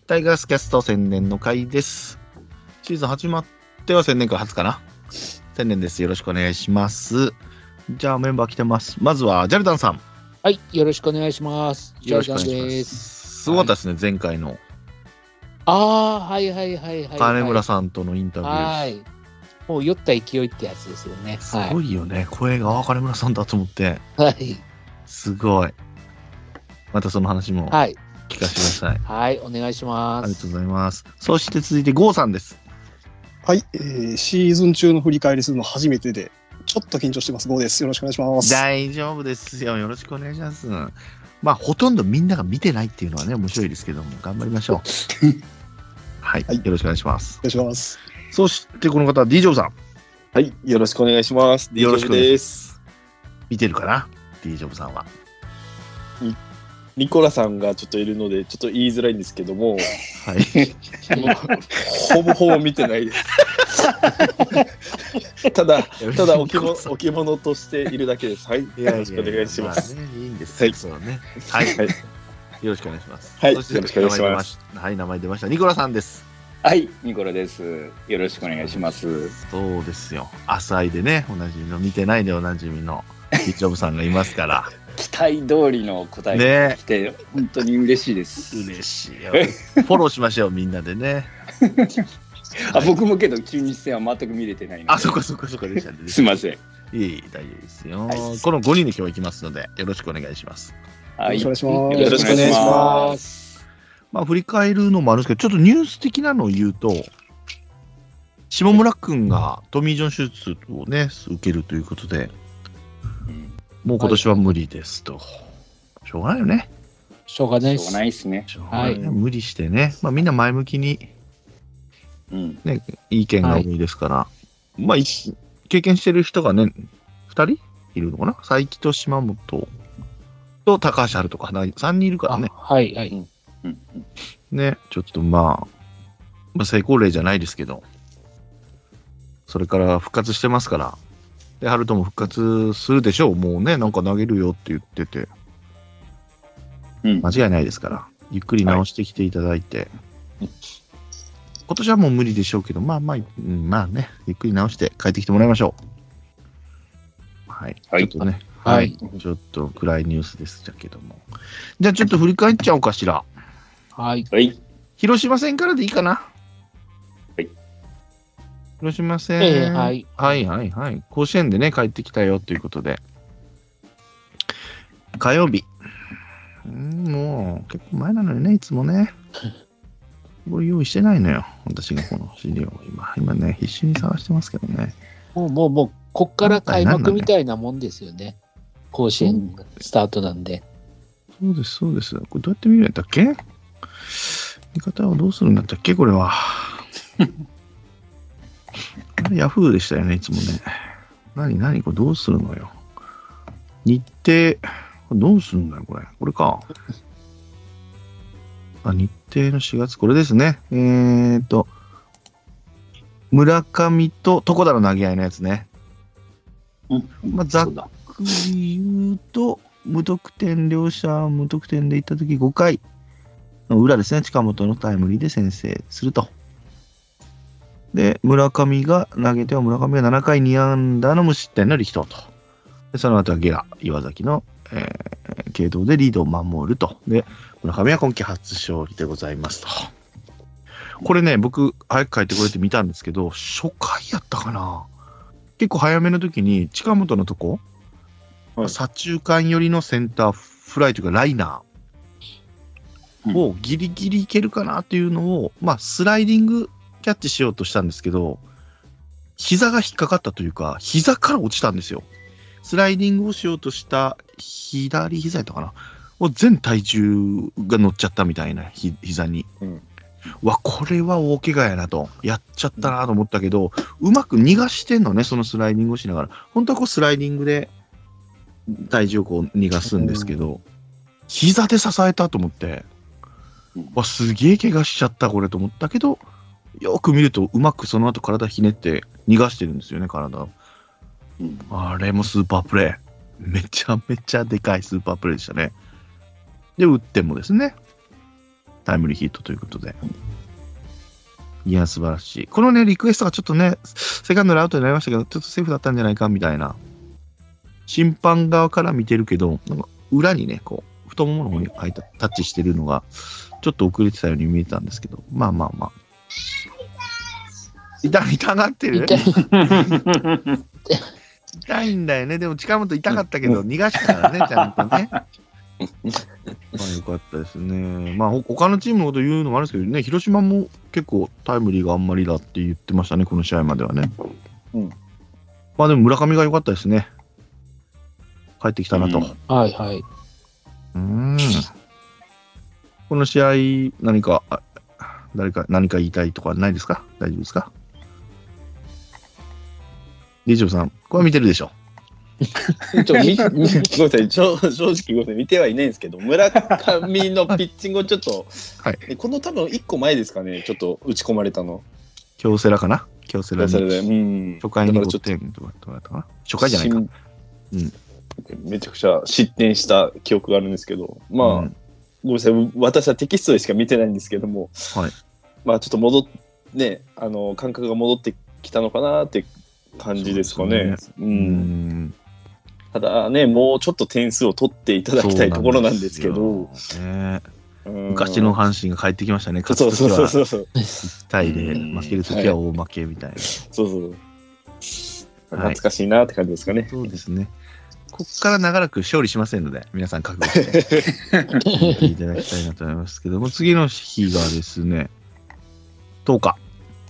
タイガースキャスト1000年の回です。シーズン始まっては1000年から初かな。1000年です。よろしくお願いします。じゃあメンバー来てます。まずはジャルダンさん。 はい、よろしくお願いします。 よろしくお願いします。すごかったですね、前回の。 はいはいはいはい。 金村さんとのインタビュー。 はい。もう酔った勢いってやつですよね。 すごいよね。声が金村さんだと思って。 はい。 すごい。またその話もはい。 聞かせてください。 はい、お願いします。 ありがとうございます。そして続いてゴーさんです。 はい、シーズン中の振り返りするの初めてで、ちょっと緊張してます。ゴーです。よろしくお願いします。 大丈夫ですよ。よろしくお願いします。まあ、ほとんどみんなが見てないっていうのはね、面白いですけども、頑張りましょう。はい、よろしくお願いします。 お願いします。 そしてこの方は D ジョブさん。 はい、よろしくお願いします。 よろしくです。 見てるかな D ジョブさんは。 ニコラさんがちょっといるのでちょっと言いづらいんですけども、 はい、 ほぼほぼ見てないです。ただ置物としているだけです。はい、よろしくお願いします。 いいんです。はい、そうね。はい、よろしくお願いします。 はい、よろしくお願いします。 はい、名前出ました。ニコラさんです。 はい、ニコラです。よろしくお願いします。 そうですよ。浅いでね、おなじみの見てないでおなじみのD ジョブさんがいますから。 期待通りの答えが来て、本当に嬉しいです。 嬉しいよ。フォローしましょう、みんなでね。 僕もけど中日戦は全く見れてないので。 そっかでしたね。 すいません。 いい、大丈夫ですよ。はい、この5人で今日行きますので、よろしくお願いします。 はい、 よろしくお願いします。 よろしくお願いします。 まあ、振り返るのもあるんですけど、ちょっとニュース的なのを言うと、下村くんがトミー・ジョン手術をね、受けるということで、もう今年は無理ですと。しょうがないよね。 しょうがないですね。 はい。無理してね。まあみんな前向きに、ね、いい意見が多いですから。まあ、経験してる人がね、2人いるのかな、才木と島本と高橋遥とか3人いるからね。 はいはい。 ね、ちょっとまあ成功例じゃないですけど、それから復活してますから。で、ハルトも復活するでしょう。もうね、なんか投げるよって言ってて。間違いないですから。ゆっくり直してきていただいて。今年はもう無理でしょうけど、まあね、ゆっくり直して帰ってきてもらいましょう。はい。ちょっとね、はい。ちょっと暗いニュースでしたけども。じゃあちょっと振り返っちゃおうかしら。 はい。 広島戦からでいいかな。広島戦、はい。甲子園でね、帰ってきたよということで。火曜日。もう結構前なのよね、いつもね。これ用意してないのよ。私がこの資料を今ね、必死に探してますけどね。 もう、こっから開幕みたいなもんですよね。甲子園スタートなんで。 そうです。これどうやって見るんだっけ？見方はどうするんだったっけこれは。ヤフーでしたよね、いつもね。何これどうするのよ。日程、どうするんだよ、これ。これか。日程の4月、これですね。村上と床田の投げ合いのやつね。まあ、ざっくり言うと、両者無得点でいったとき5回の裏ですね。近本のタイムリーで先制すると。で、村上が投げては村上が7回2安打の無失点の力投と。で、その後はゲラ、岩崎の、継投でリードを守ると。で、村上は今季初勝利でございますと。これね、僕、早く帰ってこれて見たんですけど、初回やったかな。結構早めの時に、近本のとこ、左中間寄りのセンターフライというかライナーをギリギリいけるかなっていうのを、まあ、スライディングキャッチしようとしたんですけど、膝が引っかかったというか、膝から落ちたんですよ。スライディングをしようとした左膝やったかなを全体重が乗っちゃったみたいな膝に。これは大怪我やなと、やっちゃったなと思ったけど、うまく逃がしてんのね、そのスライディングをしながら。本当はこうスライディングで体重をこう逃がすんですけど、膝で支えたと思って、すげえ怪我しちゃったこれと思ったけど、よく見るとうまくその後体ひねって逃がしてるんですよね、体。あれもスーパープレー。めちゃめちゃでかいスーパープレーでしたね。で、打ってもですね、 タイムリーヒットということで。いや、素晴らしい。このね、リクエストがちょっとね、セカンドでアウトになりましたけど、ちょっとセーフだったんじゃないかみたいな。審判側から見てるけど、なんか裏にね、こう、太ももの方にタッチしてるのが、ちょっと遅れてたように見えたんですけど、まあまあまあ。痛がってる痛いんだよね。でも近本痛かったけど、逃がしたからね、ちゃんとね。まあよかったですね。まあ他のチームのこと言うのもあるんですけどね、広島も結構タイムリーがあんまりだって言ってましたね、この試合まではね。まあでも村上が良かったですね。帰ってきたなと。 はいはい。 この試合、何か言いたいとかないですか？大丈夫ですか？リチョさん、これは見てるでしょ？ ごめんなさい、正直見てはいないんですけど、村上のピッチングをちょっと、はい、この多分1個前ですかね、ちょっと打ち込まれたの。 京セラかな？京セラで。 初回に5点とか取られたかな？初回じゃないか。 めちゃくちゃ失点した記憶があるんですけど、まあ、ごめんなさい、私はテキストでしか見てないんですけども、はい、まあちょっと感覚が戻ってきたのかなって感じですかね。ただね、もうちょっと点数を取っていただきたいところなんですけど、 昔の阪神が帰ってきましたね。勝つときは1対0、負けるときは大負けみたいな。 懐かしいなって感じですかね。 そうですね。ここから長らく勝利しませんので、皆さん覚悟していただきたいなと思いますけども、次の日がですね、10日。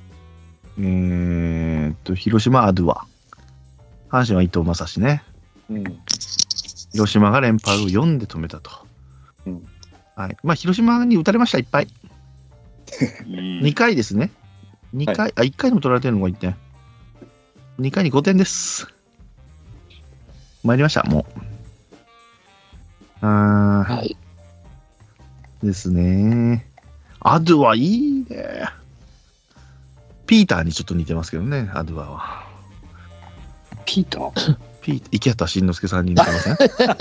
広島アドゥア。阪神は伊藤将司ね。広島が連敗を4で止めたと。はい。まあ、広島に打たれました、いっぱい。2回ですね。2回、1回でも取られてるのが1点。2回に5点です。参りました、もう。はい。ですね。アドゥはいいね。ピーターにちょっと似てますけどね、アドゥアは。 ピーター池畑慎之介さんに似てません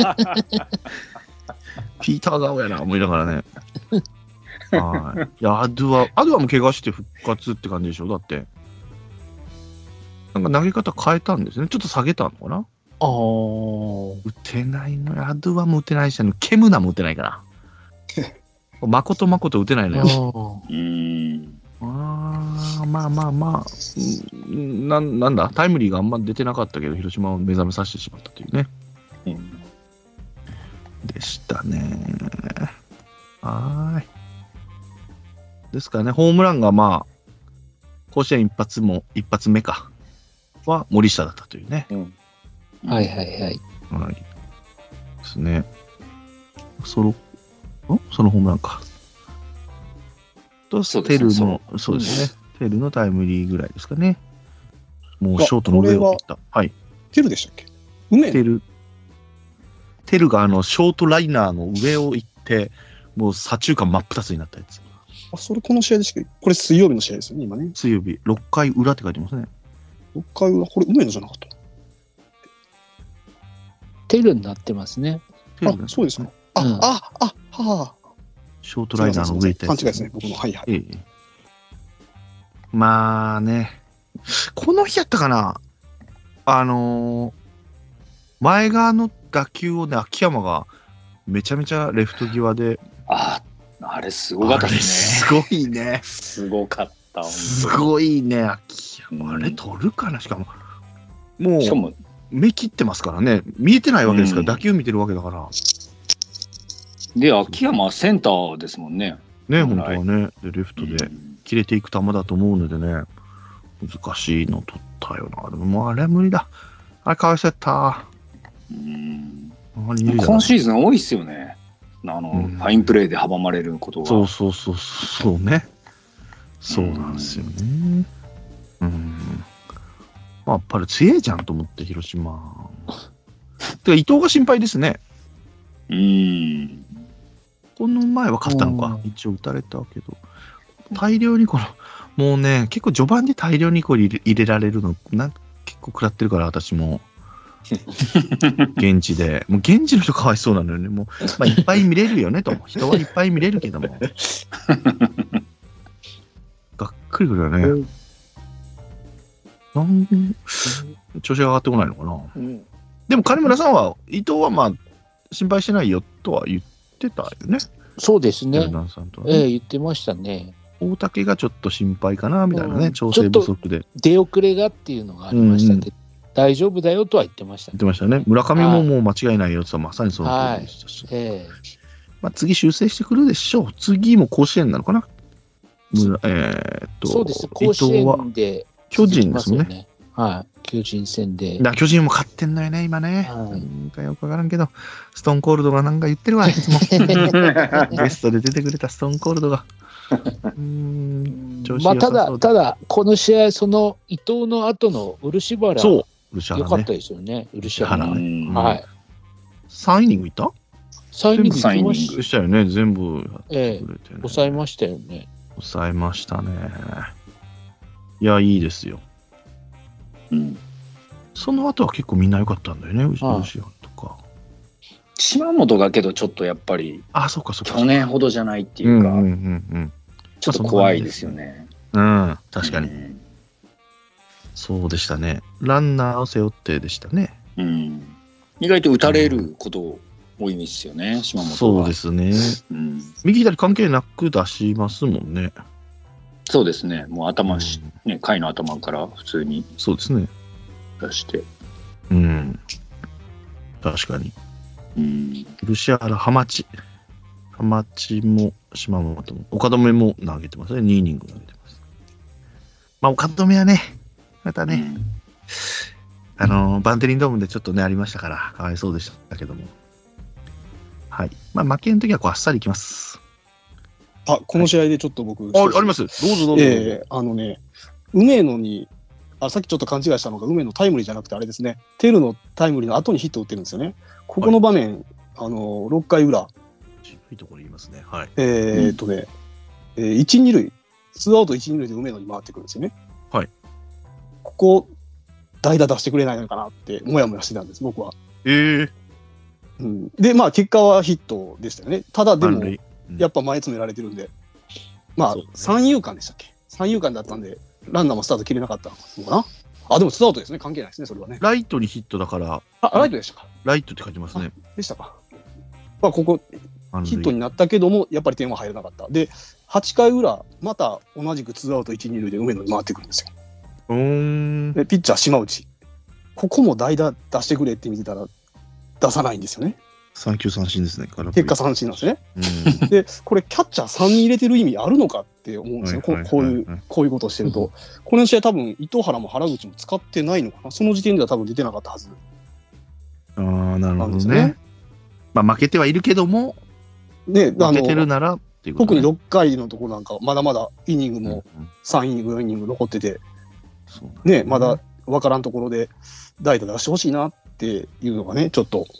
ピーター顔やな、思いながらね。はい。いや、アドゥアも怪我して復活って感じでしょ、だって。なんか投げ方変えたんですね。ちょっと下げたのかな？打てないのよ。アドゥアも打てないし、ケムナも打てないから。まこと打てないのよ。まあ。なんだ、タイムリーがあんま出てなかったけど、広島を目覚めさせてしまったというね。でしたね。ですからね、ホームランがまあ、甲子園一発目か、は森下だったというね。 はい。 ですね。そのホームランか。と、テルの、そうですね。テルのタイムリーぐらいですかね。もうショートの上を切った。はい。 テルでしたっけ？ テルがショートライナーの上を行って、もう左中間真っ二つになったやつ。 それこの試合でしたっけ？これ水曜日の試合ですよね、今ね。 水曜日、6回裏って書いてますね。 6回裏、これ梅野じゃなかった？ テルになってますね。 そうですね。 ショートライナーの上行ったやつ。 勘違いですね、僕も。はい。 まあね、この日やったかな、前側の打球をね、秋山がめちゃめちゃレフト際で。 あれすごかったですね。すごいね。 すごかった。 すごいね、秋山。あれ取るかな、しかも目切ってますからね。見えてないわけですから、打球見てるわけだから。 で、秋山はセンターですもんね。 ね、本当はね。で、レフトで切れていく球だと思うのでね、難しいの取ったよな。でももうあれは無理だ。あれかわいそうやった。 今シーズン多いっすよね。ファインプレーで阻まれることが。 そうね。そうなんですよね。まあ、やっぱり強いじゃんと思って、広島。てか、伊藤が心配ですね。この前は勝ったのか。一応打たれたけど。大量にもうね、結構序盤で大量に入れられるの、結構食らってるから、私も。 現地で。もう現地の人かわいそうなのよね。もう、まあ、いっぱい見れるよねと。人はいっぱい見れるけども。がっくりくるよね。調子が上がってこないのかな。でも金村さんは、伊藤はまあ、心配してないよとは言ってたよね。 そうですね。言ってましたね。 大竹がちょっと心配かなみたいなね、調整不足で。 出遅れがっていうのがありましたね。大丈夫だよとは言ってましたね。 言ってましたね。村上ももう間違いないよってまさにその通りでしたし。まあ次修正してくるでしょう。次も甲子園なのかな。 そうです。甲子園で巨人ですもんね。 はい。巨人戦で。 巨人も勝ってんのよね、今ね。なんかよくわからんけど、ストーンコールドがなんか言ってるわ、いつも。ゲストで出てくれたストーンコールドが。 まあ、ただ、この試合、その伊藤の後の漆原、良かったですよね、漆原。はい。 3イニングいった ?3 イニングいきましたよね、全部。 抑えましたよね。 抑えましたね。いや、いいですよ。その後は結構みんな良かったんだよね、漆原とか。 島本がけどちょっとやっぱり、 そうか。 去年ほどじゃないっていうか、ちょっと怖いですよね。 確かに。そうでしたね。ランナーを背負ってでしたね。 意外と打たれること多いんですよね、島本は。 そうですね。右左関係なく出しますもんね。 そうですね。もう頭ね、回の頭から普通に。 そうですね。 出して。 確かに。漆原、浜地も島本も、岡留も投げてますね。2イニング投げてます。まあ、岡留はね、またね、バンテリンドームでちょっとね、ありましたから、かわいそうでしたけども。はい。まあ、負けの時はあっさりいきます。 この試合でちょっと僕、 あります。どうぞ。 梅野に、さっきちょっと勘違いしたのが、梅野タイムリーじゃなくてあれですね、テルのタイムリーの後にヒットを打ってるんですよね。ここの場面、6回裏。 渋いところ言いますね。はい。 1、2塁、ツーアウト1、2塁で梅野に回ってくるんですよね。 はい。 ここ、代打出してくれないのかなって、もやもやしてたんです、僕は。 で、 まあ、結果はヒットでしたよね。ただ、でも、やっぱ前詰められてるんで、まあ、三遊間でしたっけ？三遊間だったんで、ランナーもスタート切れなかったのかな。でもツーアウトですね。関係ないですね、それはね。 ライトにヒットだから。 ライトでしたか。 ライトって書いてますね。 でしたか。ここ、ヒットになったけども、やっぱり点は入らなかった。で、8回裏、また同じくツーアウト1、2塁で梅野に回ってくるんですよ。で、ピッチャー島内。ここも代打出してくれって見てたら、出さないんですよね。 3球三振ですね。 結果三振なんですね。で、これキャッチャー3人入れてる意味あるのかって思うんですよ。こういうことをしてると。この試合多分、糸原も原口も使ってないのかな。その時点では多分出てなかったはず。 なるほどね。まあ負けてはいるけども、負けてるならっていうこと、 特に6回のところなんか、まだまだイニングも3イニング、4イニング残ってて、まだ分からんところで代打出してほしいなっていうのがね、ちょっと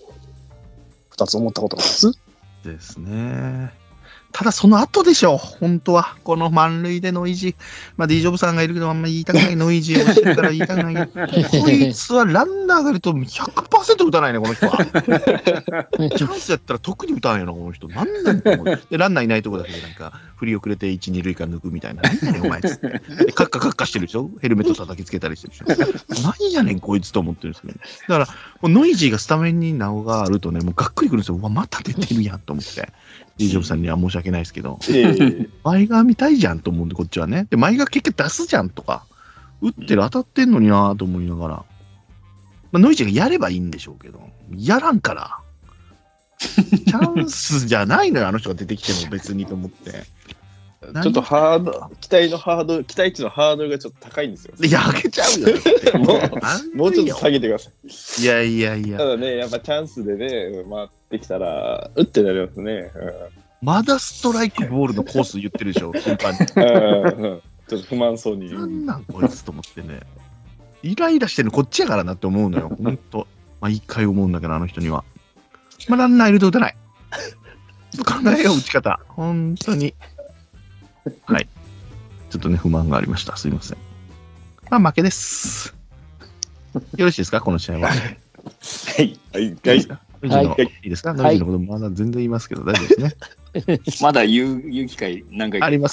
2つ思ったことなんです。 ですね。ただその後でしょう、本当は。この満塁でノイジー。まあ、D ジョブさんがいるけど、あんまり言いたくない。ノイジーをしてるから言いたくないけど、こいつはランナーがいると 100% 打たないね、この人は。チャンスやったら特に打たないよな、この人。なんなんだろう。で、ランナーいないとこだけでなんか、振り遅れて1、2塁から抜くみたいな。なんやねん、お前つって。で、カッカしてるでしょ。ヘルメット叩きつけたりしてるでしょ。なんやねん、こいつと思ってるんですけど、ね。だから、ノイジーがスタメンに名があるとね、もうがっくりくるんですよ。うわ、また出てるやんと思って。D ジョブさんには申し訳ないですけど、前が見たいじゃんと思うんで、こっちはね。で、前が結局出すじゃんとか、打ってる当たってんのになと思いながら、まあ、ノイジーがやればいいんでしょうけど、やらんから、チャンスじゃないのよ、あの人が出てきても別にと思って。 ちょっと期待値のハードルがちょっと高いんですよ。 いや、上げちゃうよ。 もうちょっと下げてください。 いや。 ただね、やっぱチャンスでね、回ってきたら、打ってなりますね。 まだストライクボールのコース言ってるでしょ、頻繁に。 ちょっと不満そうに。 なんなんこいつと思ってね。イライラしてるのこっちやからなって思うのよ、ほんと。まあ、一回思うんだけど、あの人には。まあ、ランナーいると打たない。考えよう、打ち方。本当に。はい。ちょっとね、不満がありました。すいません。まあ、負けです。よろしいですか、この試合は。 はいはいはい。 いいですか？ノイジーのことまだ全然言いますけど大丈夫ですね。 まだ言う機会何回かあります。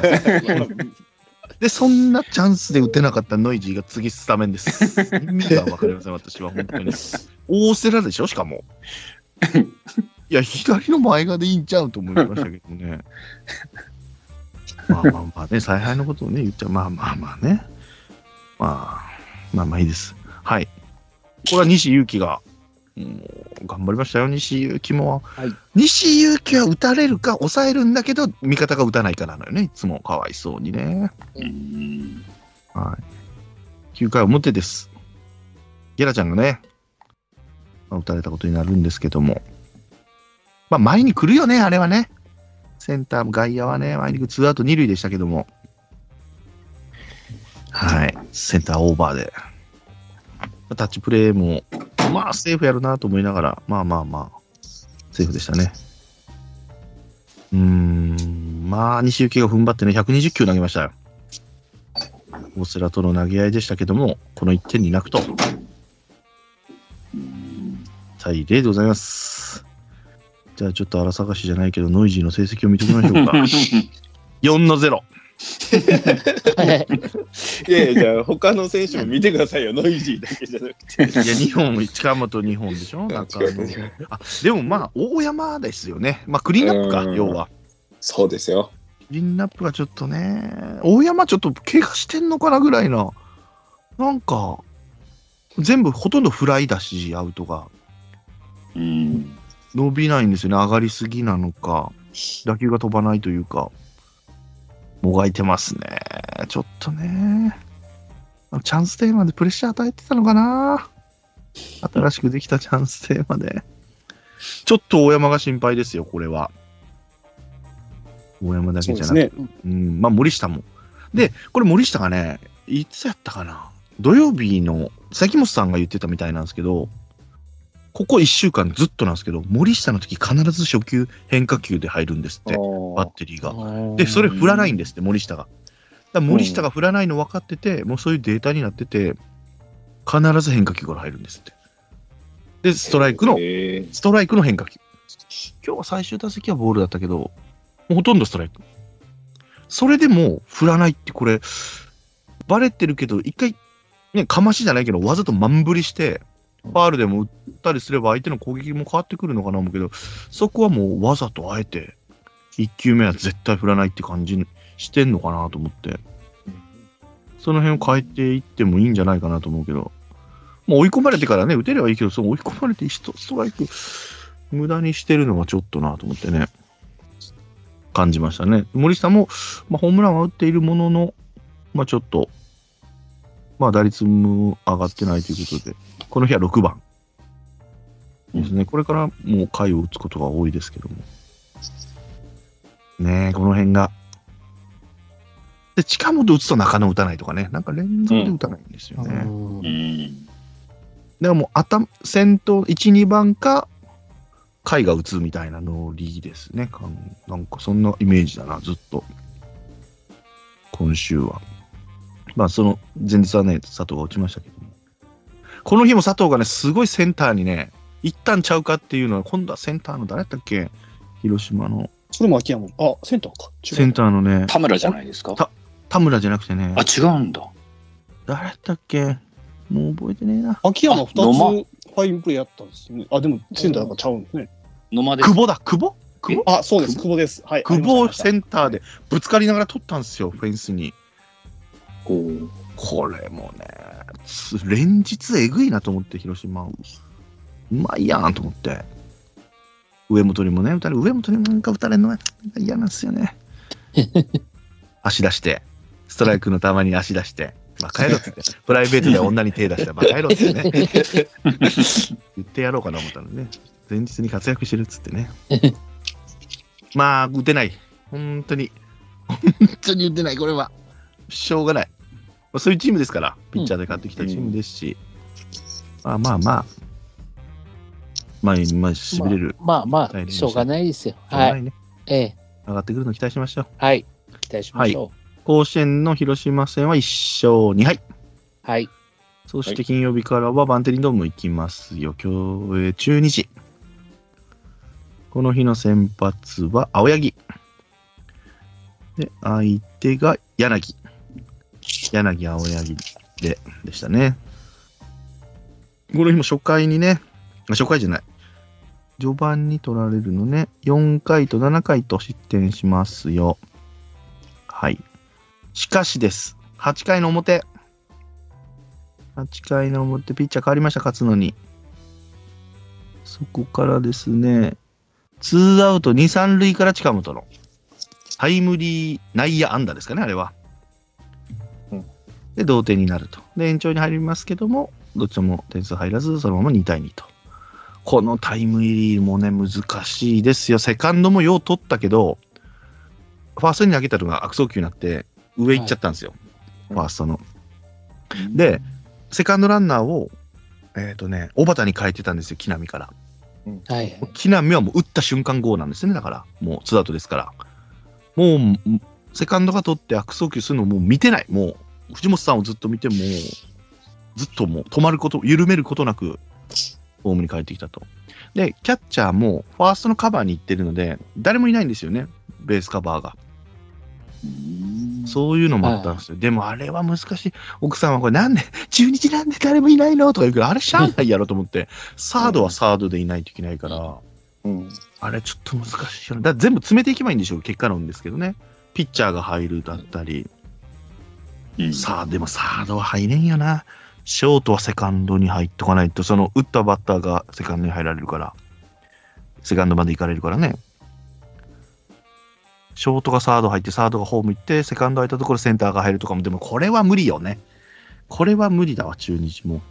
で、そんなチャンスで打てなかったノイジーが次スタメンです。意味が分かりません、私は本当に。大瀬良でしょ、しかも。いや、左の前側でいいんちゃうと思いましたけどね。まあね、采配のことをね、言っちゃう。まあね。まあいいです。はい。これは西勇輝が、頑張りましたよ、西勇輝も。はい、西勇輝は打たれるか抑えるんだけど、味方が打たないかなのよね、いつもかわいそうにね。はい。9回表です。ゲラちゃんがね、打たれたことになるんですけども。まあ、前に来るよね、あれはね。センター、外野はね、前に来る、ツーアウト2塁でしたけども。はい。センターオーバーで。タッチプレーも、まあ、セーフやるなと思いながら、まあ、セーフでしたね。まあ、西行が踏ん張ってね、120球投げましたよ。大瀬良との投げ合いでしたけども、この1点に泣くと。対0でございます。じゃあ、ちょっと荒探しじゃないけど、ノイジーの成績を見ておきましょうか。4-0。 いやじゃあ他の選手も見てくださいよ。ノイジーだけじゃなくて。いや 2本、近本2本でしょ。なんかでもまあ大山ですよね。まあクリーンナップか、要は。 そうですよ。 クリーンナップがちょっとね、大山ちょっと怪我してんのかなぐらいな。なんか全部ほとんどフライだし、アウトが伸びないんですよね。上がりすぎなのか、打球が飛ばないというか。もがいてますね。ちょっとね。チャンステーマでプレッシャー与えてたのかな。新しくできたチャンステーマで。ちょっと大山が心配ですよ、これは。大山だけじゃなくて。まあ森下も。で、これ森下がね、いつやったかな。土曜日の、崎本さんが言ってたみたいなんですけど、ここ1週間ずっとなんですけど、森下の時必ず初球変化球で入るんですって、バッテリーが。で、それ振らないんですって、森下が。だから森下が振らないの分かってて、もうそういうデータになってて、必ず変化球から入るんですって。で、ストライクの変化球。今日は最終打席はボールだったけど、もうほとんどストライク。それでも振らないって、これ、バレてるけど、一回、ね、かましじゃないけど、わざと満振りして、ファールでも打ったりすれば相手の攻撃も変わってくるのかな思うけど、そこはもうわざとあえて1球目は絶対振らないって感じにしてんのかなと思って、その辺を変えていってもいいんじゃないかなと思うけど、もう追い込まれてからね、打てればいいけど、その追い込まれてストライク無駄にしてるのがちょっとなと思ってね、感じましたね。森下も、ホームランは打っているものの、ちょっと、打率も上がってないということで、この日は6番ですね。これからもう回を打つことが多いですけども。ねえ、この辺が。で、近本打つと中野打たないとかね。なんか連続で打たないんですよね。だからもう先頭1、2番か、甲斐が打つみたいなノリですね。なんかそんなイメージだな、ずっと。今週は。その前日はね、佐藤が打ちましたけども。この日も佐藤がね、すごいセンターにね、行ったんちゃうかっていうのは、今度はセンターの誰だったっけ、広島の。 それも秋山。あ、センターか。 センターのね。 田村じゃないですか。 田村じゃなくてね。 あ、違うんだ。 誰だったっけ、もう覚えてねえな。 秋山2つファインプレーやったんですよね。あ、でもセンターがちゃうんですね。 野間です。久保だ、久保あ、そうです、久保です。はい。 久保をセンターでぶつかりながら取ったんですよ、フェンスに。これもね、連日えぐいなと思って、広島。うまいやんと思って。上本にもね、上本にもなんか打たれるのが嫌なんですよね。足出して、ストライクの球に足出して、バカ野郎って言って、プライベートで女に手出したらバカ野郎ってね。言ってやろうかな思ったのね。前日に活躍してるっつってね。打てない。本当に打てない、これは。しょうがない。そういうチームですから、ピッチャーで買ってきたチームですし、しびれる。 しょうがないですよ。はい。 上がってくるの期待しましょう。 はい。期待しましょう。 甲子園の広島戦は1勝2敗。 はい。 そして金曜日からはバンテリンドーム行きますよ。今日、中日。この日の先発は青柳。で、相手が柳。柳、青柳でしたね。この日も初回にね、初回じゃない。序盤に取られるのね。4回と7回と失点しますよ。はい。しかしです。8回の表。8回の表、ピッチャー変わりました、勝つのに。そこからですね、2アウト2、3塁から近本のタイムリー内野安打ですかね、あれは。で、同点になると。で、延長に入りますけども、どっちも点数入らず、そのまま2対2と。このタイムリーもね、難しいですよ。セカンドもよう取ったけど、ファーストに投げたのが悪送球になって、上行っちゃったんですよ。ファーストの。で、セカンドランナーを、小畑に変えてたんですよ、木浪から。木浪はもう打った瞬間ゴーなんですね、だから。もうツーアウトですから。もう、セカンドが取って悪送球するのをもう見てない。もう、藤本さんをずっと見ても、ずっともう止まること、緩めることなく、ホームに帰ってきたと。で、キャッチャーもファーストのカバーに行ってるので、誰もいないんですよね、ベースカバーが。そういうのもあったんですよ。でもあれは難しい。奥さんはこれなんで、中日なんで誰もいないのとか言うけど、あれしゃあないやろと思って、サードはサードでいないといけないから、あれちょっと難しいよね。だから全部詰めていけばいいんでしょう、結果論ですけどね。ピッチャーが入るだったり。さあ、でもサードは入れんよな。ショートはセカンドに入っとかないと、その打ったバッターがセカンドに入られるから、セカンドまで行かれるからね。ショートがサード入って、サードがホーム行って、セカンド空いたところセンターが入るとかも、でもこれは無理よね。これは無理だわ、中日も。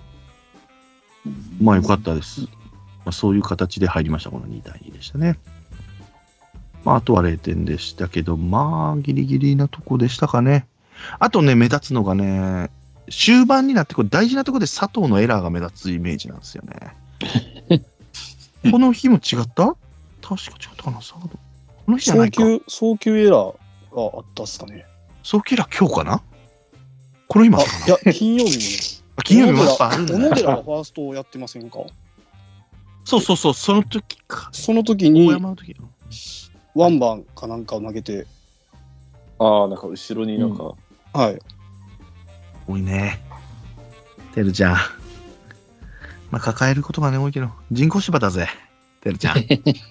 まあよかったです。まあ、そういう形で入りました、この2対2でしたね。まああとは0点でしたけど、まあギリギリなとこでしたかね。あとね、目立つのがね、終盤になってこれ大事なところで佐藤のエラーが目立つイメージなんですよね。この日も違った？確か違ったかな、佐藤。この日じゃないか。 送球エラーがあったっすかね。 送球エラー今日かな？この今かな？ いや、金曜日もね。 金曜日もやっぱあるんだね。 小野寺がファーストをやってませんか？ そう、その時か。 その時に、 大山の時ワンバンかなんかを投げて。 ああ、なんか後ろになんか。 はい。 多いね。てるちゃん。まあ、抱えることがね、多いけど、人工芝だぜ。てるちゃん。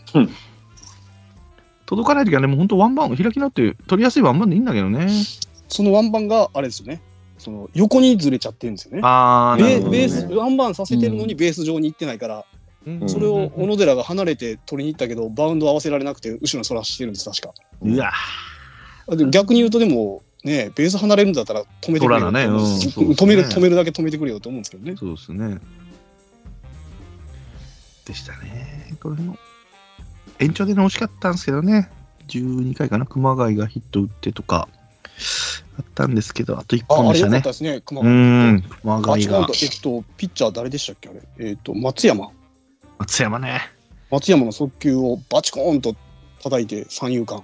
届かないときはね、もう本当ワンバン、開き直って取りやすいワンバンでいいんだけどね。 そのワンバンがあれですよね。その横にずれちゃってるんですよね。 ああ、なるほど、ね。 ベース、ワンバンさせてるのにベース上に行ってないから、それを小野寺が離れて取りに行ったけど、バウンド合わせられなくて、後ろにそらしてるんです、確か。 うわでも逆に言うと、でも、ね、ベース離れるんだったら止めてくれよ、 ね、 止めるだけ止めてくれよと思うんですけどね。 そうですね。でしたね。これも延長での惜しかったんですけどね。12回かな、熊谷がヒット打ってとかあったんですけど、あと1本でしたね。 あれ良かったですね、熊谷が。 ピッチャー誰でしたっけ、あれ。松山ね。 松山の速球をバチコーンと叩いて三遊間。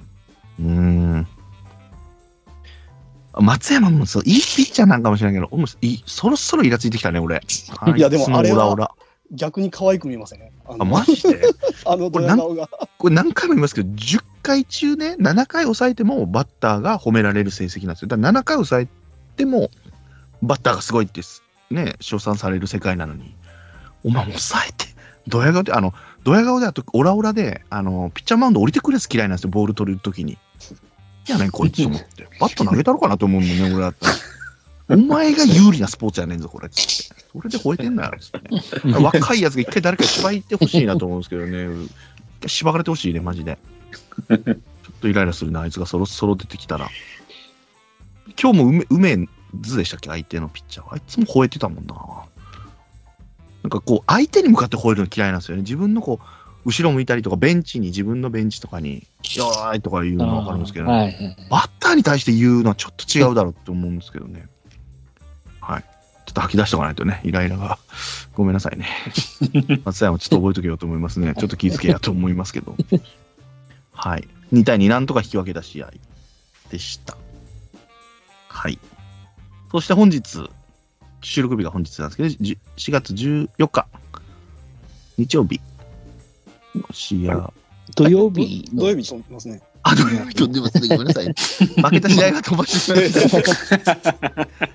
松山もそういいピッチャーなんかもしれないけど、そろそろイラついてきたね、俺。 いや、でもあれは逆に可愛く見えませんね。 マジでドヤ顔が。 これ何回も言いますけど、10回中ね、7回抑えてもバッターが褒められる成績なんですよ。だから7回抑えてもバッターがすごいってね、称賛される世界なのに、お前抑えて、ドヤ顔で、ドヤ顔であとオラオラで、ピッチャーマウンド降りてくるやつ嫌いなんですよ、ボール取るときに。いやね、こいつと思って。バット投げたろかなと思うもんね、俺だったら。お前が有利なスポーツやねんぞ、これ。それで吠えてんだよ、ね。若いやつが一回誰か芝居行ってほしいなと思うんですけどね。一回芝がれてほしいね、マジで。ちょっとイライラするな、あいつがそろそろ出てきたら。今日も梅津でしたっけ、相手のピッチャーは。あいつも吠えてたもんな。なんかこう、相手に向かって吠えるの嫌いなんですよね。自分のこう、後ろ向いたりとか、自分のベンチとかに、よーいとか言うのはわかるんですけど、ねバッターに対して言うのはちょっと違うだろうって思うんですけどね。はい。ちょっと吐き出しておかないとね、イライラが。ごめんなさいね。松山ちょっと覚えとけようと思いますね。ちょっと気ぃつけやと思いますけど。はい。2対2なんとか引き分けた試合でした。はい。そして本日、 収録日が本日なんですけど、4月14日、日曜日の試合。 土曜日飛んでますね。 土曜日飛んでますね。ごめんなさい。負けた試合は飛ばしてしまいました。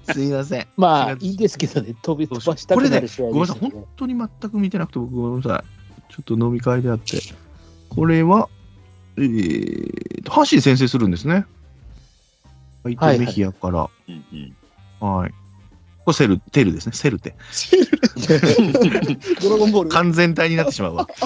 すいません。 まあ、いいですけどね、飛ばしたくなる試合でしたね。 ごめんなさい、本当に全く見てなくて、僕ごめんなさい。ちょっと飲み会であって。これは、阪神先制するんですね。伊藤メヒアから。はい。これテルですね。セルテ。 ドラゴンボール。 完全体になってしまうわ。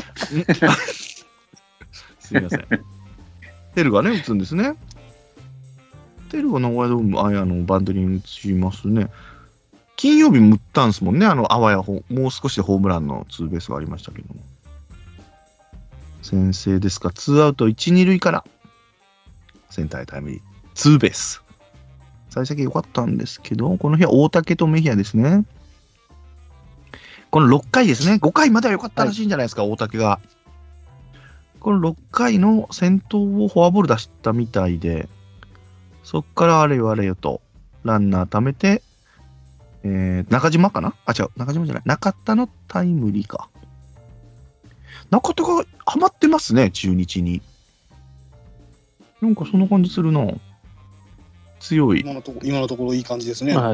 すいません。テルがね、打つんですね。テルが名古屋ドーム、バンドに打ちますね。金曜日も打ったんですもんね。あわやもう少しでホームランのツーベースがありましたけども。先制ですか。ツーアウト1、2塁から、センターへタイムリー。ツーベース。幸先良かったんですけど、この日は大竹とメヒアですね。この6回ですね。5回までは良かったらしいんじゃないですか、大竹が。この6回の先頭をフォアボール出したみたいで、そっからあれよあれよと、ランナー貯めて、中島かなあ、違う、中島じゃない。中田のタイムリーか。中田がハマってますね、中日に。なんかそんな感じするな。強い。 今のところいい感じですね。 はい。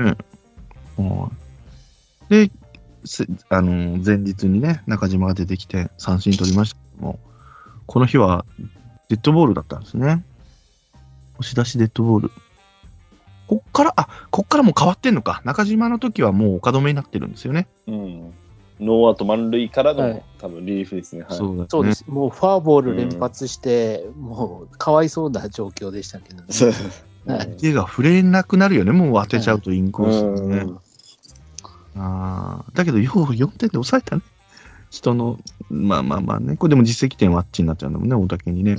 で、前日にね、中島が出てきて三振取りましたけども、この日はデッドボールだったんですね。押し出しデッドボール。こっからもう変わってんのか。中島の時はもう岡留めになってるんですよね。 うん。ノーアウト満塁からの、多分リリーフですね。はい、 そうです。もうフォアボール連発して、もうかわいそうな状況でしたけどね。 手が触れなくなるよね、もう当てちゃうとインコースね。だけど、4点で抑えたね。人の、まあね。これでも実績点はあっちになっちゃうんだもんね、大竹にね。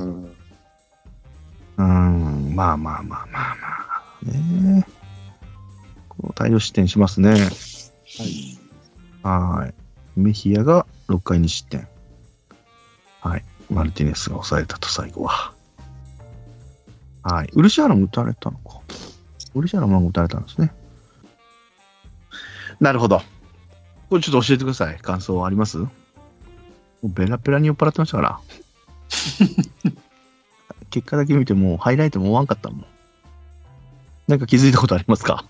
まあ。ね、こう大量失点しますね。はい。メヒアが6回2失点。はい。マルティネスが抑えたと、最後は。はい。ウルシャーラも打たれたのか。ウルシャーラも打たれたんですね。なるほど。これちょっと教えてください。感想あります？もうベラベラに酔っ払ってましたから。結果だけ見てもハイライトも終わんかったもん。なんか気づいたことありますか？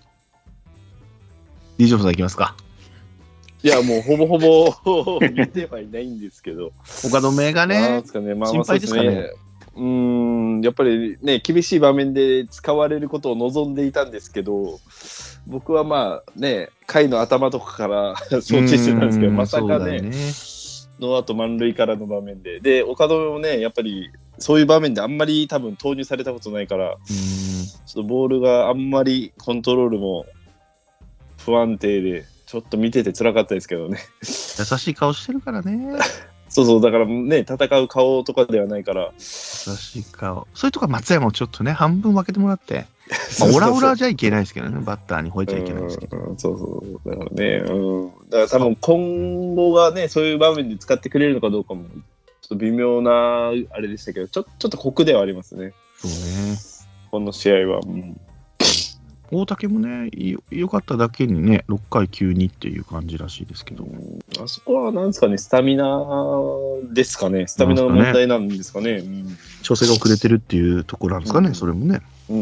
D ジョブさんいきますか？ いや、もうほぼほぼ見てはいないんですけど。 岡留がね、心配ですかね。 やっぱりね、厳しい場面で使われることを望んでいたんですけど、僕はまあね、回の頭とかから想定してたんですけど、まさかね、ノーアウト満塁からの場面で。で、岡留もね、やっぱりそういう場面であんまり多分投入されたことないから、ちょっとボールがあんまりコントロールも不安定で、ちょっと見てて辛かったですけどね。 優しい顔してるからね。 そう、だからね、戦う顔とかではないから。 優しい顔。そういうとこは松山もちょっとね、半分分けてもらって。オラオラじゃいけないですけどね、バッターに吠えちゃいけないですけど。 だからね、だから多分今後がね、そういう場面で使ってくれるのかどうかも、ちょっと微妙なあれでしたけど、ちょっと酷ではありますね。 そうね。 この試合は。 大竹もね、良かっただけにね、6回9にっていう感じらしいですけど。 あそこはなんですかね、スタミナですかね。スタミナの問題なんですかね。 調整が遅れてるっていうところなんですかね、それもね。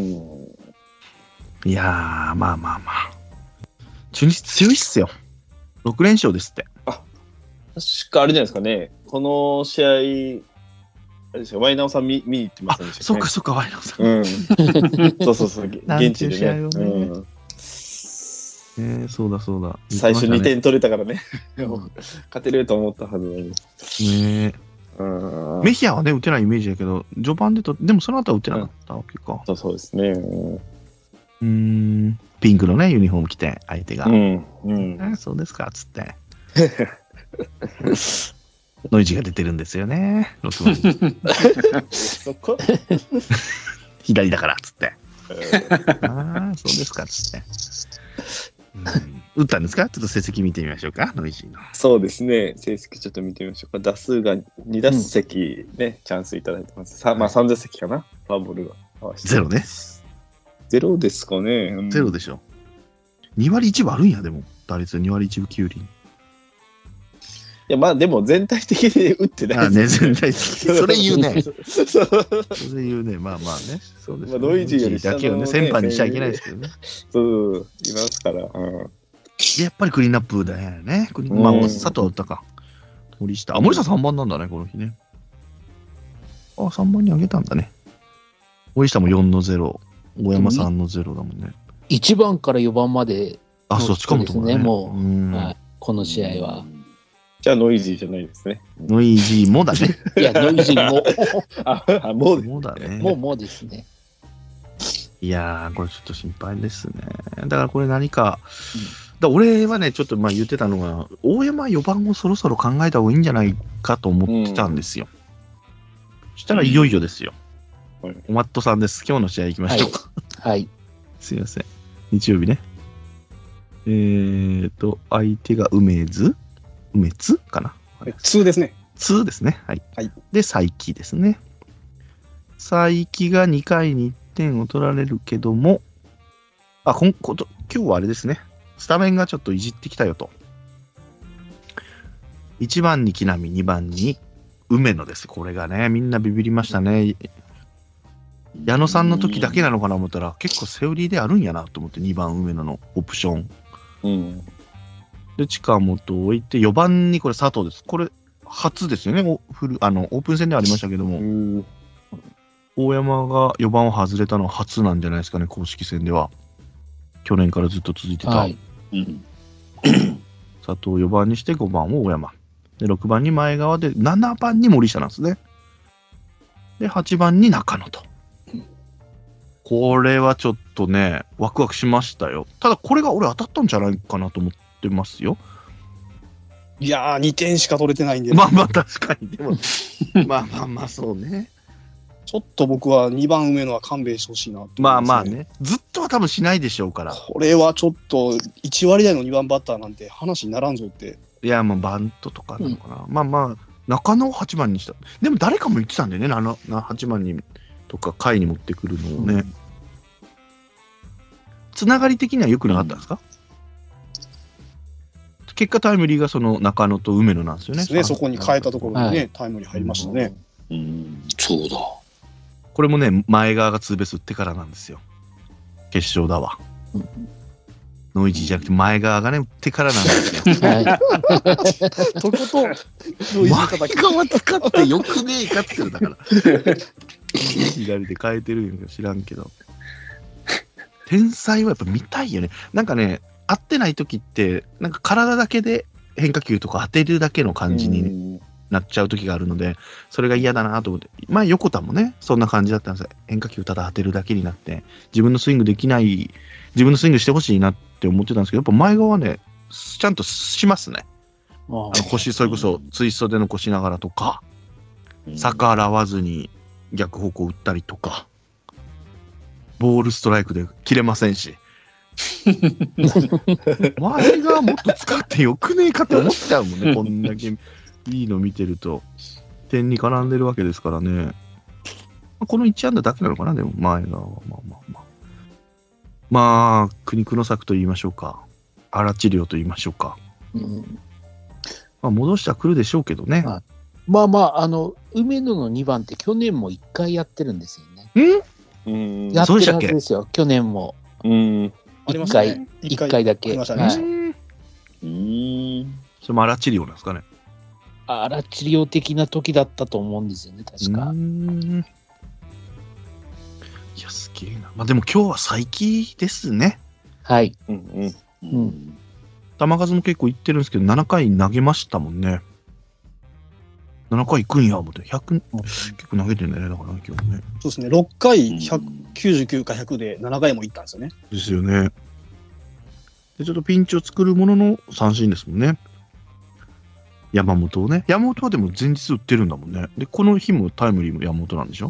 いやー、まあ。中日強いっすよ。6連勝ですって。 確かあれじゃないですかね。この試合、あれですよ、ワイナオさん見に行ってますね。 そうか、ワイナオさん。 そう、現地でね。 そうだ。 最初2点取れたからね。勝てると思ったはずなのに。 メヒアはね、打てないイメージだけど、序盤ででもその後は打てなかったわけか。 そうですね。 ピンクのね、ユニフォーム着て、相手が。そうですか、つって。ノイジーが出てるんですよね、6番に。 そこ左だから、つって。そうですか、つって。打ったんですか？ちょっと成績見てみましょうか、ノイジーの。 そうですね、成績ちょっと見てみましょうか。打数が2打席ね、チャンスいただいてます。3打席かな、フォアボールが。 ゼロね。 ゼロですかね。 ゼロでしょ。 2割1分あるんや、でも。打率2割1分9厘。 いや、まあでも全体的に打ってないですね。全体的に。それ言うね。それ言うね。まあまあね。そうです、ね。 ノイジーよりだけをね、先般にしちゃいけないですけどね。 そう、いますから。やっぱりクリーンナップだよね。まあ、佐藤打ったか。森下。森下3番なんだね、この日ね。3番に上げたんだね。森下も4-0。大山3-0だもんね。 1番から4番まで。 そっちかもとね。 もう、この試合は。 じゃあノイジーじゃないですね。 ノイジーもだね。 いや、ノイジーも。 もうだね。 もうですね。 いやー、これちょっと心配ですね。だからこれ何か、俺はね、ちょっと言ってたのが、大山4番をそろそろ考えた方がいいんじゃないかと思ってたんですよ。そしたらいよいよですよ。おマットさんです。今日の試合行きましょうか。 はい。 すいません。日曜日ね。相手が梅津かな。 2ですね。 2ですね。はい。で、佐伯ですね。佐伯が2回に1点を取られるけども、今日はあれですね。スタメンがちょっといじってきたよと。1番に木浪、2番に梅野です。これがね、みんなビビりましたね。矢野さんの時だけなのかな思ったら、結構セオリーであるんやなと思って、2番梅野のオプション。で、近本を置いて、4番にこれ佐藤です。これ、初ですよね。オープン戦ではありましたけども、大山が4番を外れたのは初なんじゃないですかね、公式戦では。去年からずっと続いてた。佐藤4番にして5番を大山。で、6番に前川で、7番に森下なんですね。で、8番に中野と。これはちょっとね、ワクワクしましたよ。ただ、これが俺当たったんじゃないかなと思ってますよ。 いやー、2点しか取れてないんで。 まあ確かに。でも、まあそうね。 ちょっと僕は2番上のは勘弁してほしいな、ね。 まあね。ずっとは多分しないでしょうから。 これはちょっと、1割台の2番バッターなんて話にならんぞって。 いや、バントとかなのかな。中野を8番にした。でも誰かも言ってたんでね、8番にとか下位に持ってくるのをね。つながり的には良くなかったんですか？結果タイムリーがその中野と梅野なんですよね。 そこに変えたところにね、タイムリー入りましたね。 そうだ。 これもね、前川がツーベース打ってからなんですよ。決勝だわ。ノイジーじゃなくて前川がね、打ってからなんですよ。 とことん、 前川使ってよくねえかって言うだから。左で変えてるんや知らんけど。天才はやっぱ見たいよね。なんかね、合ってない時って、なんか体だけで変化球とか当てるだけの感じになっちゃう時があるので、それが嫌だなと思って。横田もね、そんな感じだったんですよ。変化球ただ当てるだけになって、自分のスイングしてほしいなって思ってたんですけど、やっぱ前側はね、ちゃんとしますね。腰、それこそツイストで残しながらとか、逆らわずに逆方向打ったりとか、ボールストライクで切れませんし。前がもっと使ってよくねえかって思っちゃうもんね。こんだけいいの見てると。点に絡んでるわけですからね。この1安打だけなのかな、でも前が。苦肉の策と言いましょうか。荒治療と言いましょうか。戻してはくるでしょうけどね。 梅野の2番って去年も1回やってるんですよね。やってるはずですよ、去年も。1回だけ。それも荒治療なんですかね。 荒治療的な時だったと思うんですよね、確か。 いや、すげえな。でも今日は最期ですね。 はい。 球数も結構いってるんですけど、7回投げましたもんね。7回いくんや、思って。100、結構投げてるんだよね、だから今日ね。 そうですね、6回199か100で7回もいったんですよね。 ですよね。で、ちょっとピンチを作るものの三振ですもんね。山本をね。山本はでも前日打ってるんだもんね。で、この日もタイムリーも山本なんでしょ？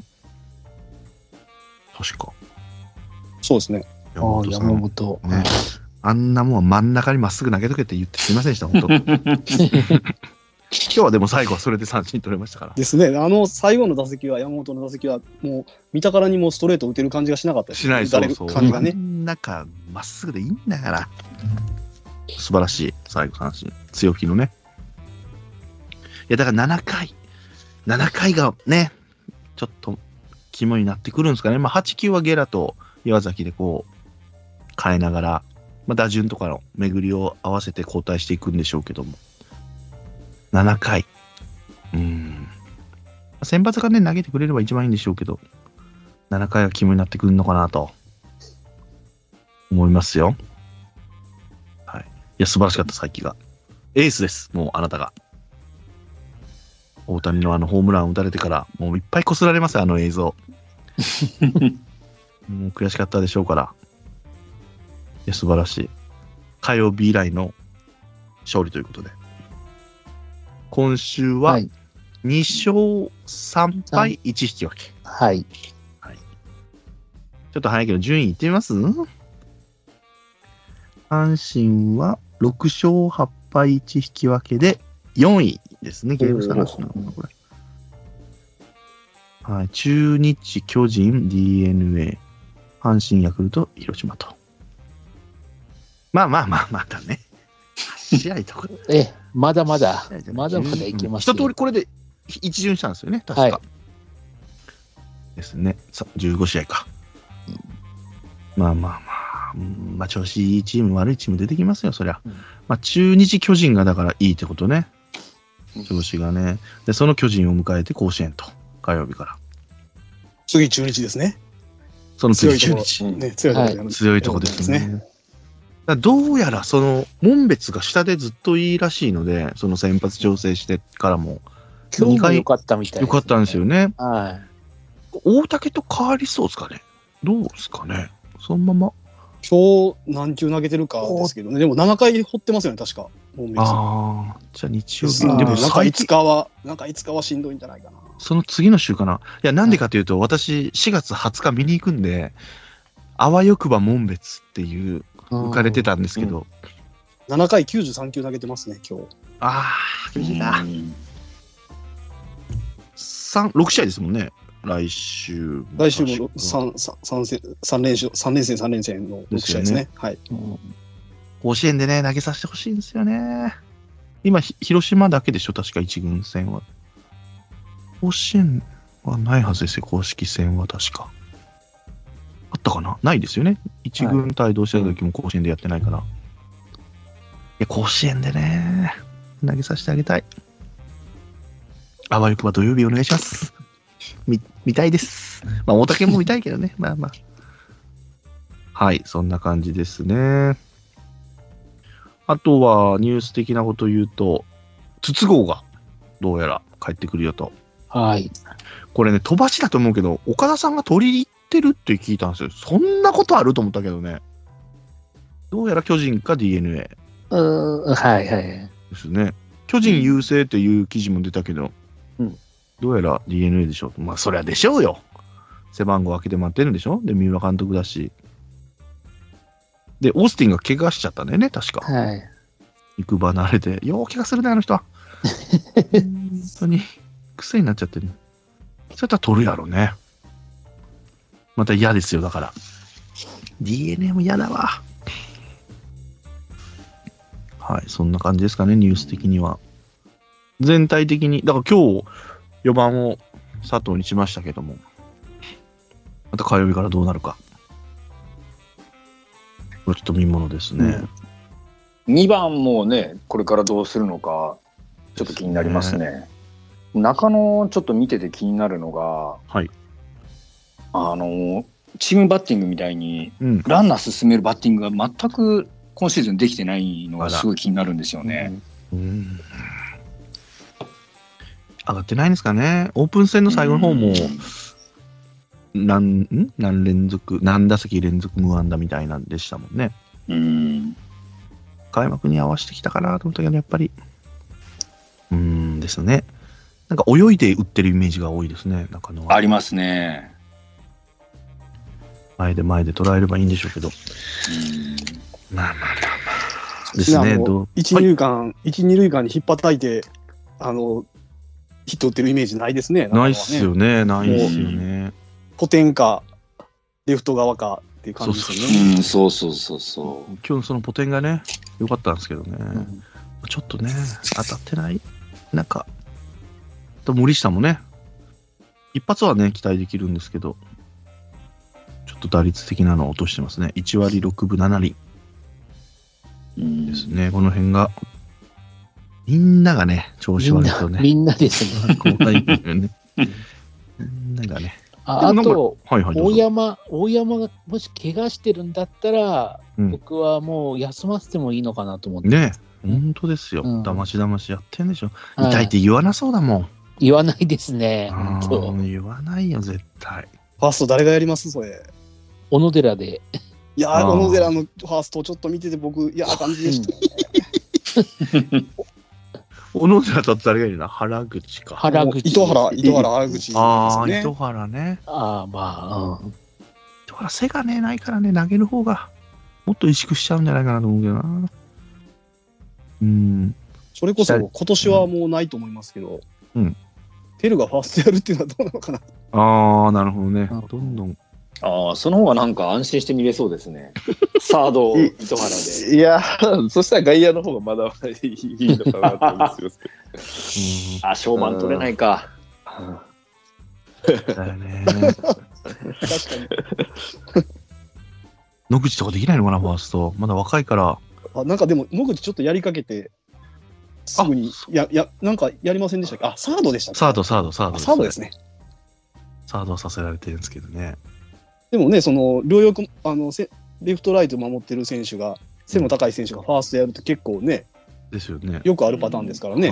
確か。 そうですね。 山本。 ね。あんなもんは真ん中にまっすぐ投げとけって言ってすいませんでした、本当。今日はでも最後はそれで三振取れましたから。 ですね。最後の打席は、山本の打席は、もう見たからにもストレート打てる感じがしなかったです。 しない、そう。 感じがね。 なんか、 まっすぐでいいんだから。素晴らしい、最後三振。強気のね。いや、だから7回がね、ちょっと肝になってくるんですかね。まあ、8、9はゲラと岩崎でこう、変えながら、まあ、打順とかの巡りを合わせて交代していくんでしょうけども。7回。先発がね、投げてくれれば一番いいんでしょうけど、7回が肝になってくるのかなと思いますよ。はい。いや、素晴らしかった、才木が。エースです、もうあなたが。大谷のホームランを打たれてから、もういっぱいこすられますよ、あの映像。もう悔しかったでしょうから。いや、素晴らしい。火曜日以来の勝利ということで。今週は2勝3敗1引き分け。 はい。 はい。ちょっと早いけど、順位いってみます？阪神は6勝8敗1引き分けで4位ですね、ゲーム差なしなのかな、これ。はい。中日、巨人、DNA、阪神、ヤクルト、広島と。まあだね。試合とか。 まだまだいけますよ。 一通りこれで一巡したんですよね、確か。はい、ですね。15試合か。まあ、調子いいチーム、悪いチーム出てきますよ、そりゃ。まあ、中日、巨人がだからいいってことね。調子がね。で、その巨人を迎えて甲子園と、火曜日から。 次、中日ですね。 その次、中日。強いとこですね。どうやら門別が下でずっといいらしいので、その先発調整してからも今日も良かったみたいですね。良かったんですよね。 はい。 大竹と変わりそうですかね。どうですかね。そのまま今日何球投げてるかですけどね。でも7回掘ってますよね、確か。 ああ、じゃあ日曜日でも中5日はしんどいんじゃないかな。 その次の週かな。いや、なんでかというと、私4月20日見に行くんで、あわよくば門別っていう浮かれてたんですけど、 7回93球投げてますね、今日。 ああ、厳しいな。6試合ですもんね、来週も3連戦の6試合ですね。はい。 甲子園でね、投げさせてほしいんですよね。今、広島だけでしょ、確か1軍戦は。甲子園はないはずですよ、公式戦は確か。あったかな？ないですよね。一軍帯同した時も甲子園でやってないから。いや、甲子園でね、投げさせてあげたい。あわよくば土曜日お願いします。見たいです。まあ、大竹も見たいけどね。まあ。はい、そんな感じですね。あとは、ニュース的なこと言うと、筒香がどうやら帰ってくるよと。 はい。 これね、飛ばしだと思うけど、岡田さんが取り入ってるって聞いたんですよ。そんなことあると思ったけどね。どうやら巨人か DNA。 はい。 ですね。巨人優勢っていう記事も出たけど、どうやら DNA でしょう。まあ、そりゃでしょうよ。背番号開けて待ってるんでしょ。で、三浦監督だし。で、オースティンが怪我しちゃったんだよね、確か。 はい。 肉離れて、よう怪我するね、あの人は。本当に、癖になっちゃってる。そうやったら取るやろね。また嫌ですよ、だから。DNA も嫌だわ。はい、そんな感じですかね、ニュース的には。全体的に、だから今日、4番を佐藤にしましたけども、また火曜日からどうなるか。これちょっと見ものですね。 2番もね、これからどうするのか、ちょっと気になりますね。中野、ちょっと見てて気になるのが、 はい。 チームバッティングみたいに、ランナー進めるバッティングが全く今シーズンできてないのがすごい気になるんですよね。 上がってないんですかね。オープン戦の最後の方も、何打席連続無安打みたいなんでしたもんね。開幕に合わせてきたかなと思ったけど、やっぱり、ですね。なんか泳いで打ってるイメージが多いですね、中野は。 ありますね。 前で捉えればいいんでしょうけど。まあ。ですね。 一二塁間に引っ叩いて、ヒット打ってるイメージないですね。 ないっすよね。ないっすよね。 ポテンか、レフト側かっっていう感じですよね。 そうそうそうそう。 今日そのポテンがね、良かったんですけどね、ちょっとね、当たってない。なんか、森下もね、一発はね、期待できるんですけど、ちょっと打率的なのを落としてますね。1割6分7厘。ですね、この辺が。みんながね、調子悪いとね。 みんなですね。 みんながね。 あと、大山がもし怪我してるんだったら、僕はもう休ませてもいいのかなと思って。 ね、本当ですよ。だましだましやってんでしょ。痛いって言わなそうだもん。 言わないですね。 言わないよ、絶対。 ファースト誰がやりますそれ。 小野寺で。 いや小野寺のファーストをちょっと見てて僕、いや感じでした。 小野寺と誰がいるな、原口か。 原口。 糸原、原口。 糸原ね。 まあ。 糸原背がね、ないからね、投げる方がもっと萎縮しちゃうんじゃないかなと思うけどな。 それこそ今年はもうないと思いますけど、テルがファーストやるっていうのはどうなのかな。 なるほどね。どんどん。 その方がなんか安心して見れそうですね。サード、糸原で。 いや、そしたら外野の方がまだいいのかなと思うんですけど。小判取れないか。 だよね。確かに。野口とかできないのかな、ファースト。まだ若いから。 なんかでも、野口ちょっとやりかけて、すぐに、なんかやりませんでしたっけ。サードでしたっけ。 サード。 サードですね。 サードはさせられてるんですけどね。 でもね、その両翼レフトライト守ってる選手が、背の高い選手がファーストやると結構ね、 ですよね。 よくあるパターンですからね。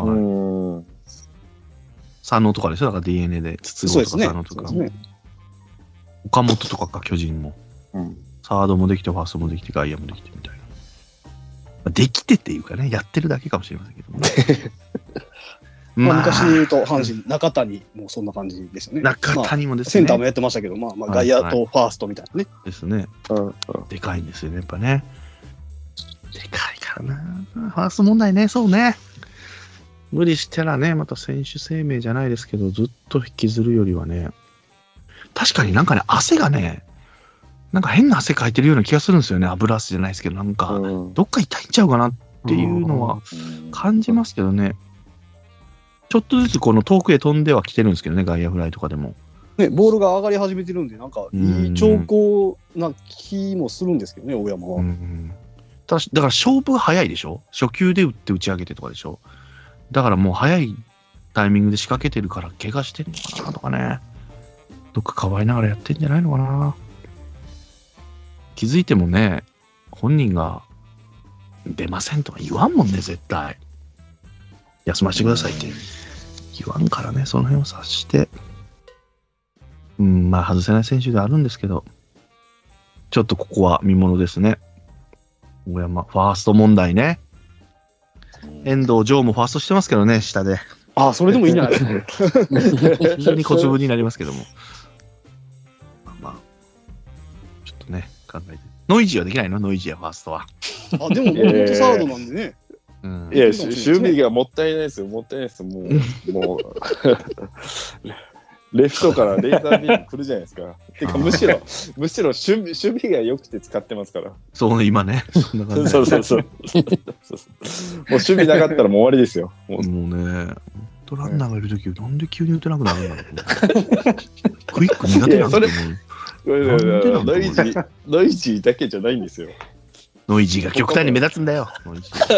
佐野とかでしょ、だから DNA で筒香とか佐野とか。岡本とかか、巨人も。サードもできて、ファーストもできて、外野もできてみたいな。できてっていうかね、やってるだけかもしれませんけどね。 昔で言うと阪神中谷もそんな感じですよね。 中谷もですね。 センターもやってましたけど、外野とファーストみたいなね。 ですね。でかいんですよね、やっぱね。でかいからな。ファースト問題ね、そうね。無理したらね、また選手生命じゃないですけど、ずっと引きずるよりはね。確かになんかね、汗がね、なんか変な汗かいてるような気がするんですよね。油汗じゃないですけど、なんか、どっか痛いんちゃうかなっていうのは感じますけどね。ちょっとずつこの遠くへ飛んではきてるんですけどね、外野フライとかでも。 ね、ボールが上がり始めてるんで、なんかいい兆候な気もするんですけどね、大山は。 だから勝負が早いでしょ。初球で打って打ち上げてとかでしょ。だからもう早いタイミングで仕掛けてるから怪我してんのかなとかね。どっかかばいながらやってんじゃないのかな。気づいてもね、本人が出ませんとか言わんもんね、絶対。休ませてくださいって言わんからね、その辺を察して。外せない選手であるんですけど、ちょっとここは見ものですね。大山、ファースト問題ね。遠藤城もファーストしてますけどね、下で。 それでもいいんじゃないですか。 非常に小粒になりますけども。ちょっとね、考えて。ノイジーはできないの？ノイジーはファーストは。 でも、もともとサードなんでね。 いや、守備がもったいないですよ、もったいないですよ、もう。レフトからレーザービーム来るじゃないですか。てかむしろ守備が良くて使ってますから。 そうね、今ね。 そう。もう守備なかったらもう終わりですよ。 もうね、ランナーがいるとき、なんで急に打てなくなるんだろう。クイック苦手なんだと思う。 ノイジーだけじゃないんですよ。 ノイジーが極端に目立つんだよ。ノ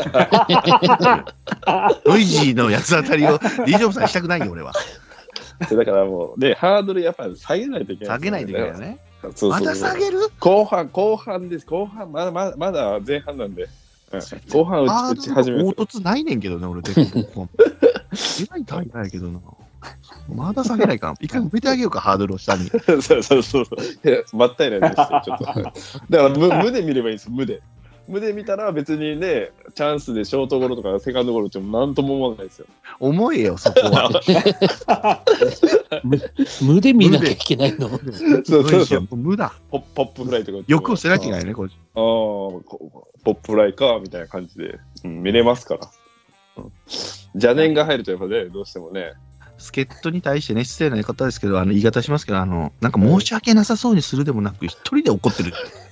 イジーの八つ当たりをリージョンさんしたくないよ、俺は。 だからもう、ハードルやっぱり下げないといけない。 下げないといけないよね。 まだ下げる？ 後半です。後半、まだ前半なんで。後半打ち始める。 凹凸ないねんけどね、俺。意外とないやけどな。まだ下げないか。一回埋めてあげようか、ハードルを下に。 そう。いや、まったいないですよ、ちょっと。だから無で見ればいいんです、無で。無で見たら別にね、チャンスでショートゴロとかセカンドゴロってもなんとも思わないですよ。 重いよ、そこは。 無で見なきゃいけないの。 そう。 無だ。 ポップフライとか。 欲を捨てなきゃいけないね、これ。 ポップフライか、みたいな感じで、見れますから。邪念が入るとやっぱね、どうしてもね。 助っ人に対してね、失礼な方ですけど、言い方しますけど、なんか申し訳なさそうにするでもなく、一人で怒ってる。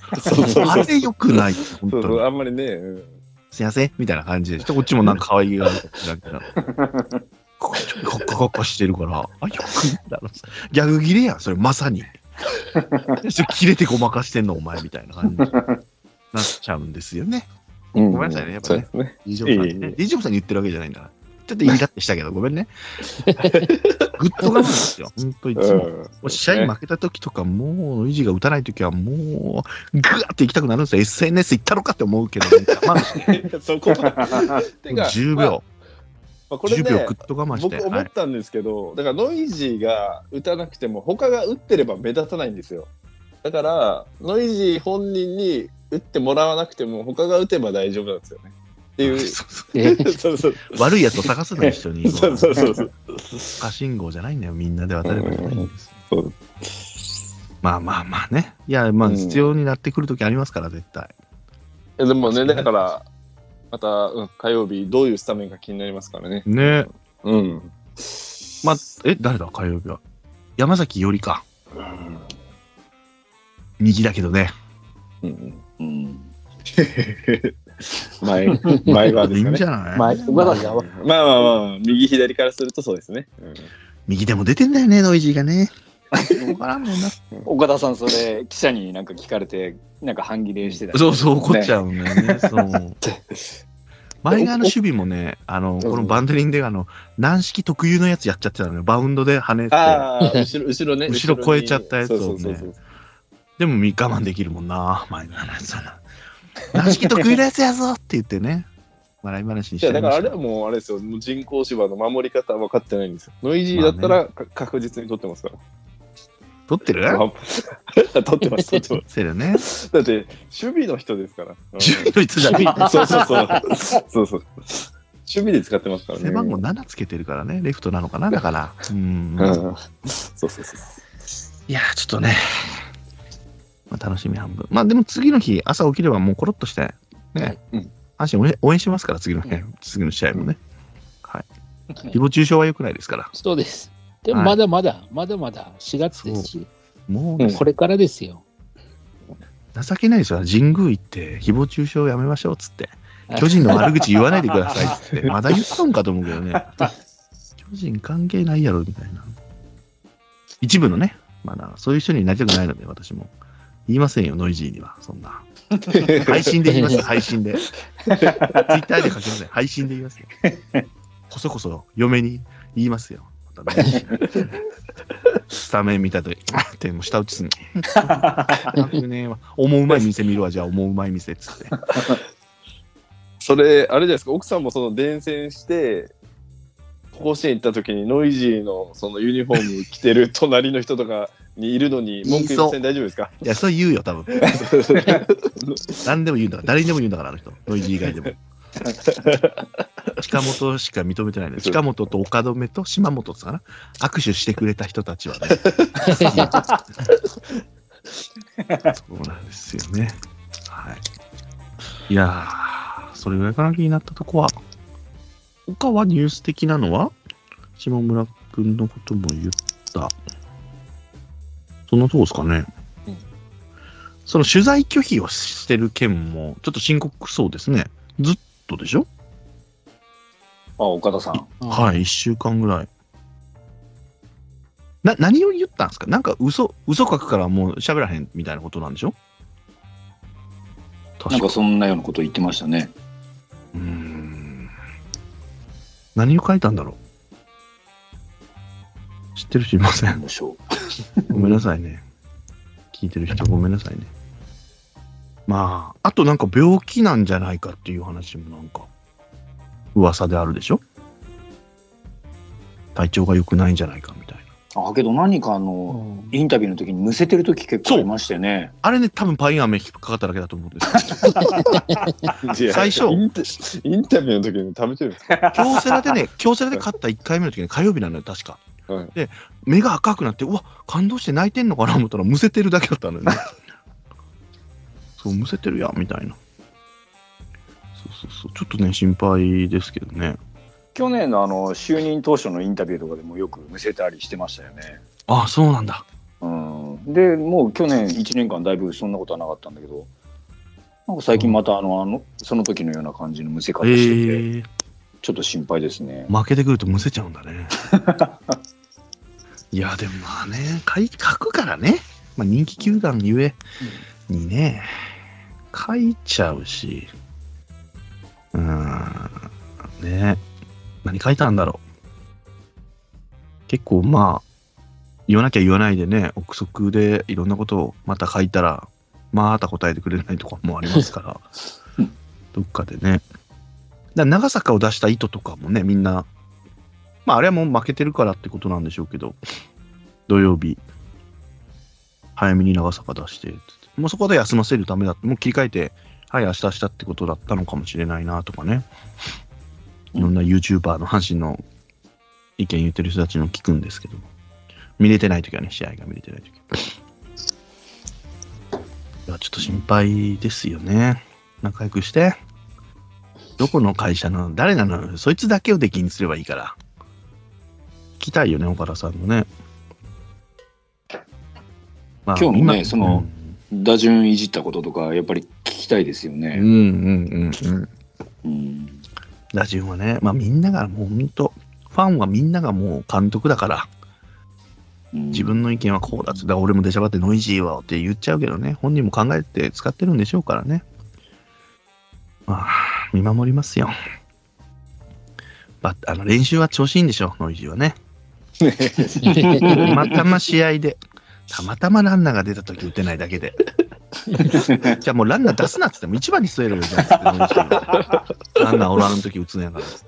あれよくない。 本当にあんまりね。 すいませんみたいな感じで、こっちもなんか可愛げがあるここちょっとカッカカッカしてるから、あ、よくだろ。ギャグ切れやん、それまさに。切れてごまかしてんの、お前みたいな感じになっちゃうんですよね。ごめんなさいね、やっぱね。D ジョブさんね。D ジョブさんに言ってるわけじゃないんだから。ちょっと言い勝手したけど、ごめんね。ぐっと我慢ですよ、ほんといつも。試合負けた時とか、もう、イジが打たない時は、もう、ぐーって行きたくなるんですよ。SNS 行ったのかって思うけど、 そこまで。10秒。 これね、 10秒ぐっと我慢して。 僕思ったんですけど、だからノイジーが打たなくても、他が打ってれば目立たないんですよ。だから、ノイジー本人に打ってもらわなくても、他が打てば大丈夫なんですよね。っていう悪いやつを探すの一緒に。 そう。 赤信号じゃないんだよ、みんなで渡ればいいんです。まあね。いや、まあ必要になってくるときありますから、絶対。 でもね、だから、また、火曜日、どういうスタメンか気になりますからね。 ね。まあ、誰だ、火曜日は。山崎よりか。右だけどね。 前側ですかね。いいんじゃない？まあ右左からするとそうですね。 右でも出てんだよね、ノイジーがね。 岡田さん、それ記者になんか聞かれて、なんか半切れしてた。 そう怒っちゃうんだよね。そう。前側の守備もね、このバンデリンで軟式特有のやつやっちゃってたのよ。バウンドで跳ねて、 後ろね、 後ろ超えちゃったやつをね。でも我慢できるもんな、前側のやつはな。軟式得意なやつやぞって言ってね、笑い話にしてだからあれはもうあれですよ、人工芝の守り方は分かってないんですよ。ノイジーだったら確実に取ってますから。 取ってる？ 取ってます。 そうだよね。 だって守備の人ですから。 守備の人じゃない。 そう。守備で使ってますからね。 背番号7つけてるからね、レフトなのかな、だから。 そう。 いやちょっとね。楽しみ半分。まあでも次の日、朝起きればもうコロッとして、ね、阪神応援しますから、次の試合もね。はい。誹謗中傷は良くないですから。 そうです。でもまだまだ4月ですし、もうこれからですよ。 情けないですよ。神宮行って、誹謗中傷をやめましょうっつって、巨人の悪口言わないでくださいっつって、まだ言ったんかと思うけどね。巨人関係ないやろみたいな。一部のね、まだそういう人になりたくないので、私も。言いませんよ、ノイジーには、そんな。配信で言いますよ、配信で。ツイッターで書きません。配信で言いますよ。こそこそ嫁に言いますよ。スタメン見たとき、ってもう舌打ちすんの。思うまい店見るわ、じゃあ思うまい店っつって。 それ、あれじゃないですか、奥さんもその伝染して、甲子園行った時にノイジーのそのユニフォーム着てる隣の人とかにいるのに文句言いません？大丈夫ですか？ いや、それ言うよ、多分。何でも言うんだから、誰にでも言うんだから、あの人。ノイジー以外でも。近本しか認めてないので、近本と岡留と島本かな、握手してくれた人たちはね。そうなんですよね。はい。いやー、それぐらいかな、気になったとこは。他はニュース的なのは下村くんのことも言った。そのとこですかね。その取材拒否をしてる件もちょっと深刻そうですね。ずっとでしょ？ 岡田さん。 はい、1週間ぐらい。何を言ったんですか？なんか嘘書くからもう喋らへんみたいなことなんでしょ？ なんかそんなようなこと言ってましたね。 何を書いたんだろう？知ってる人いません？ごめんなさいね。聞いてる人ごめんなさいね。まあ、あとなんか病気なんじゃないかっていう話もなんか噂であるでしょ？体調が良くないんじゃないかみたいな。 けど何かインタビューの時にむせてる時結構ありましたよね。 あれね、多分パイン飴引っかかっただけだと思うんですけど。最初インタビューの時に食べてるんですか？ 京セラで勝った1回目の時に火曜日なのよ、確か。で、目が赤くなって、うわ、感動して泣いてんのかな思ったら、むせてるだけだったのよね。そう、むせてるやんみたいな。そう、ちょっとね、心配ですけどね。 去年の就任当初のインタビューとかでもよくむせたりしてましたよね。 あ、そうなんだ。 でもう去年1年間だいぶそんなことはなかったんだけど、なんか最近またその時のような感じのむせ方してて、ちょっと心配ですね。 負けてくるとむせちゃうんだね。いやでもまあね、書くからね、まあ、人気球団ゆえにね、書いちゃうし、ね、何書いたんだろう。結構まあ言わなきゃ言わないでね、憶測でいろんなことをまた書いたらまた答えてくれないとかもありますからどっかでね。長坂を出した意図とかもね、みんなまああれはもう負けてるからってことなんでしょうけど、土曜日早めに長坂出してもうそこで休ませるためだって、もう切り替えてはい明日ってことだったのかもしれないなとかね。いろんな YouTuber の阪神の意見言ってる人たちの聞くんですけど、見れてないときはね、試合が見れてないとき。いや、ちょっと心配ですよね。仲良くして。どこの会社の誰なの、そいつだけを出禁にすればいいから。聞きたいよね、岡田さんのね。 まあ、今日のね、その、打順いじったこととか、やっぱり聞きたいですよね。 打順はね、まあみんながもう本当、ファンはみんながもう監督だから、自分の意見はこうだって、だから俺も出しゃばってノイジーはって言っちゃうけどね、本人も考えて使ってるんでしょうからね。まあ、見守りますよ。練習は調子いいんでしょ、ノイジーはね。たまたま試合で、たまたまランナーが出たとき打てないだけで。じゃあもうランナー出すなって言っても1番に据えろよじゃんって、ノイジーは。ランナーおらんとき打つんやからっつって。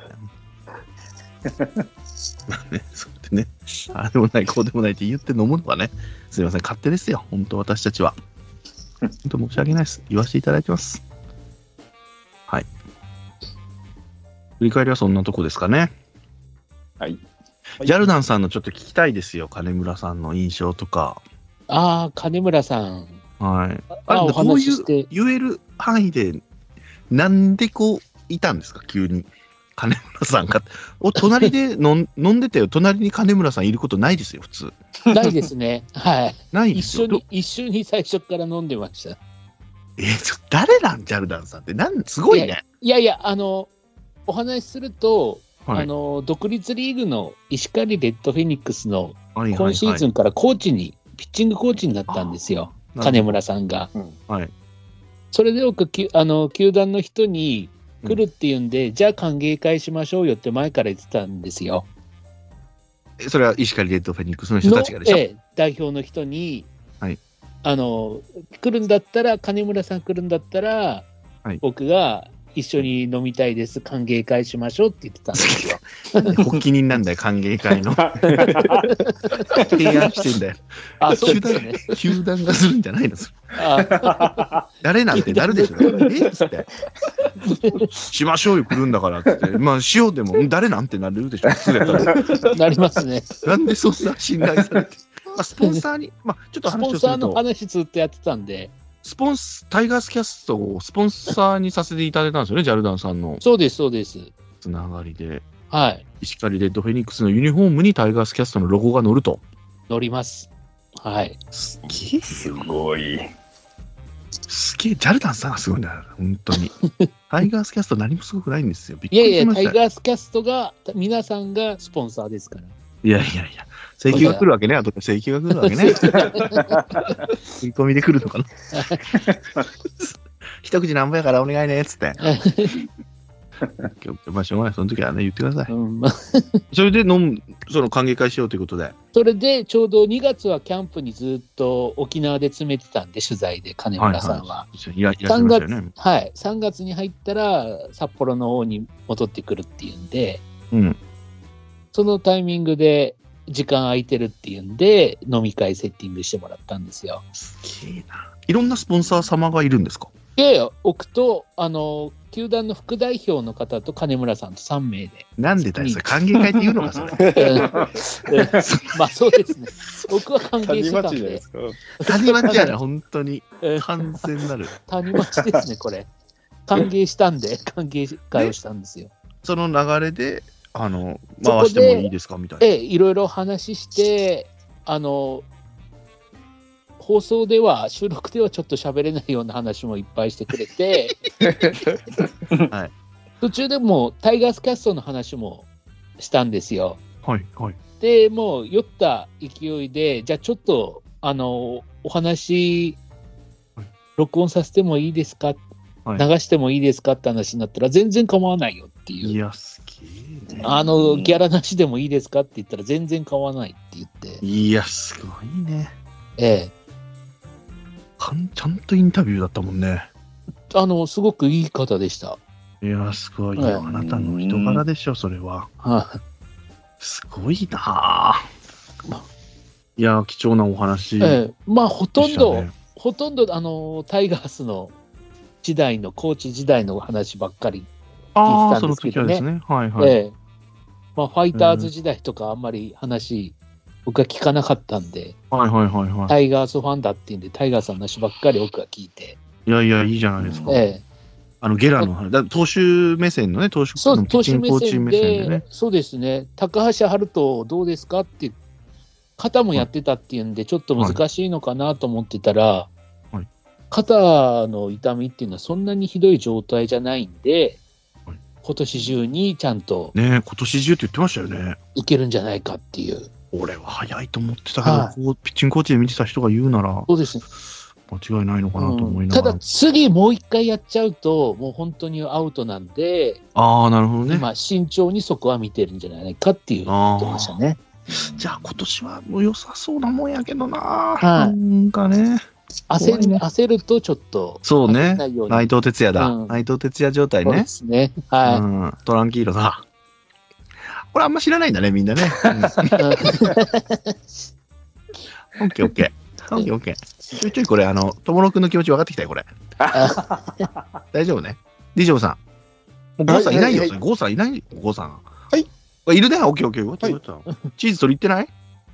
そうやってね、ああでもないこうでもないって言って飲むのはね、すいません、勝手ですよ、本当私たちは。本当申し訳ないです。言わせていただきます。はい。振り返りはそんなとこですかね。 はい。 ジャルダンさんのちょっと聞きたいですよ、金村さんの印象とか。 ああ、金村さん。 はい。お話しして。こういう言える範囲で、なんでこういたんですか、急に。金村さんが。隣で飲んでてよ、隣に金村さんいることないですよ、普通。 ないですね。はい。 ないですよ。 一緒に最初から飲んでました。 誰なんジャルダンさんって。すごいね。 いや、お話しすると、はい、独立リーグの石狩レッドフェニックスの今シーズンからピッチングコーチになったんですよ、金村さんが。 はい、 それでよく球団の人に来るっていうんで、じゃあ歓迎会しましょうよって前から言ってたんですよ。 それは石狩レッドフェニックスの人たちがでしょ。 代表の人に、 はい、 来るんだったら、金村さん来るんだったら、はい、僕が一緒に飲みたいです、歓迎会しましょうって言ってたんですよ。 発起人なんだよ、歓迎会の。提案してんだよ。 そうですね。 球団がするんじゃないの。誰なんてなるでしょ。っつって。しましょうよ、来るんだからって。まあ、しようでも、誰なんてなるでしょ。 なりますね。 なんでそんな信頼されて。スポンサーに、ちょっと話をすると。スポンサーの話ずっとやってたんで。 タイガースキャストをスポンサーにさせていただいたんですよね、ジャルダンさんの。 そうです、そうです。 つながりで。 はい。 石狩レッドフェニックスのユニフォームにタイガースキャストのロゴが載ると。 載ります。はい。 すげえ。 すごい。 すげえ、ジャルダンさんがすごいんだよ、本当に。タイガースキャスト何もすごくないんですよ。びっくりしました。 いや、タイガースキャストが、皆さんがスポンサーですから。 いや。請求が来るわけね、あとで請求が来るわけね。振り込みで来るのかな。一口何ぼやからお願いねっつって。まあしょうがない、その時はね、言ってください。それでその歓迎会しようということで。 それでちょうど2月はキャンプにずっと沖縄で詰めてたんで、取材で金村さんは。 いらっしゃいましたよね。 はい、3月に入ったら札幌の方に戻ってくるっていうんで、そのタイミングで時間空いてるっていうんで飲み会セッティングしてもらったんですよ。 すげえな。いろんなスポンサー様がいるんですか？ いやいや、僕と球団の副代表の方と金村さんと3名で。 なんでだよ、それ歓迎会って言うのか、それ。 まあそうですね。僕は歓迎してたんで。 谷町やな、本当に。完全なる。 谷町ですね、これ。歓迎したんで、歓迎会をしたんですよ。 その流れで、回してもいいですかみたいな。 いろいろ話して、 放送では、収録ではちょっと喋れないような話もいっぱいしてくれて、はい、途中でもタイガースキャストの話もしたんですよ。 はいはい、 でもう酔った勢いで、じゃあちょっとお話録音させてもいいですか、はい、流してもいいですかって話になったら全然構わないよっていう。 いやすげえね。 ギャラなしでもいいですかって言ったら全然構わないって言って。 いやすごいね。 ええ。 ちゃんとインタビューだったもんね。 すごくいい方でした。 いやすごいよ、あなたの人柄でしょそれは。すごいな。いや貴重なお話、 まあほとんどタイガースの時代のコーチ時代の話ばっかり聞いてたんですけどね。その時はですね。はいはい。まあファイターズ時代とかあんまり話、僕は聞かなかったんで、 はいはいはいはい。 タイガースファンだっていうんでタイガースの話ばっかり僕は聞いて。 いやいやいいじゃないですか。ゲラの話、投手目線のね、投手のピッチングコーチ目線でね。 そうですね。高橋遥人どうですかって、肩もやってたっていうんで、ちょっと難しいのかなと思ってたら、はい、肩の痛みっていうのはそんなにひどい状態じゃないんで、はい、今年中にちゃんと。 ね今年中って言ってましたよね。 いけるんじゃないかっていう。 俺は早いと思ってたけど、はい、ピッチングコーチで見てた人が言うなら。 そうですね。 間違いないのかなと思いながら、 ただ次もう一回やっちゃうともう本当にアウトなんで、 なるほどね。 今慎重にそこは見てるんじゃないかっていう言ってましたね。 じゃあ今年はもう良さそうなもんやけどな、なんかね焦るとちょっとそうね。内藤哲也だ、内藤哲也状態ね。 そうですね。はい、トランキーロだ。これあんま知らないんだねみんなね。オッケーオッケー。オッケー。ちょいちょいこれ、友野くんの気持ち分かってきたよ、これ。大丈夫ね。ディジョーさん。もうゴーさんいないよ、ゴーさんいないよ、ゴーさん。 はい。 いるね、オッケーオッケー。チーズ取り行ってない？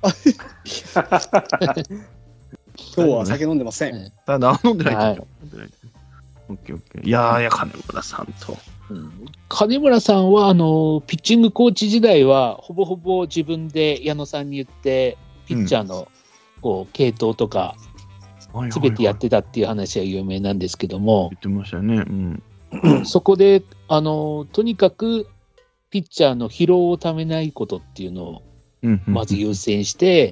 今日は酒飲んでません。 飲んでない。オッケーオッケー。いや、金村さんと。 金村さんは、ピッチングコーチ時代は、ほぼほぼ自分で矢野さんに言って、ピッチャーの、系統とかすべてやってたっていう話は有名なんですけども、 言ってましたよね。 そこでとにかくピッチャーの疲労をためないことっていうのをまず優先して、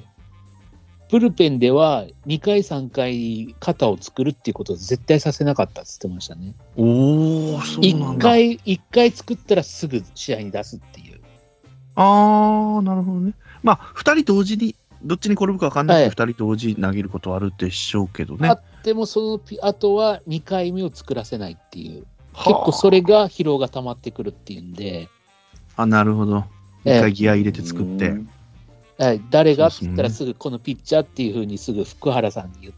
ブルペンでは2回3回肩を作るっていうことを絶対させなかったって言ってましたね。 そうなんだ。 1回作ったらすぐ試合に出すっていう。 なるほどね。まあ2人同時にどっちに転ぶか分かんないけど、2人同時投げることはあるでしょうけどね。 でもその後は2回目を作らせないっていう、結構それが疲労が溜まってくるっていうんで。 なるほど。1回ギア入れて作って。 誰がって言ったらすぐこのピッチャーっていうふうにすぐ福原さんに言って、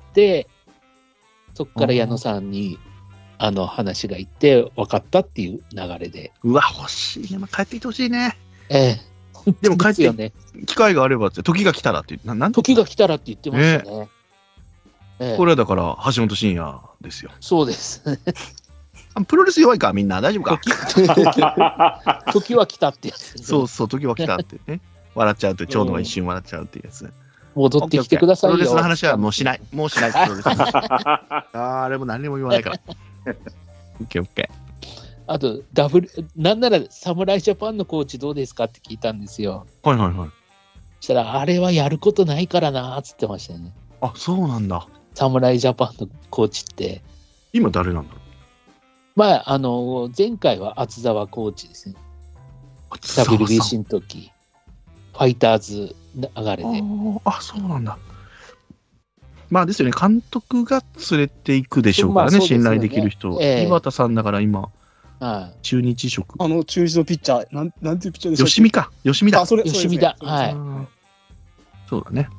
そこから矢野さんに話がいって分かったっていう流れで。 うわ、欲しいね。帰ってきてほしいね。でも帰ってね、機会があればって、時が来たらって時が来たらって言ってましたね。 これはだから橋本真也ですよ。 そうです。 プロレス弱いかみんな大丈夫か。 時は来たってやつ。 そうそう、時は来たってね。笑っちゃうと、ちょうど一瞬笑っちゃうっていうやつ。 戻ってきてくださいよ。 プロレスの話はもうしない。もうしない。プロレスの話。あれも何も言わないから。オッケーオッケー。 あとなんなら侍ジャパンのコーチどうですかって聞いたんですよ。 はいはいはい。 そしたらあれはやることないからなーっつってましたよね。 そうなんだ。 侍ジャパンのコーチって今誰なんだろう。 まあ前回は厚澤コーチですね。WBC の時ファイターズ流れで。 そうなんだ。まあですよね、監督が連れていくでしょうからね、信頼できる人。井端さんだから今。中日職。 中日のピッチャー、なんていうピッチャーでしょう。 吉見か。吉見だ。 吉見だ。 そうだね。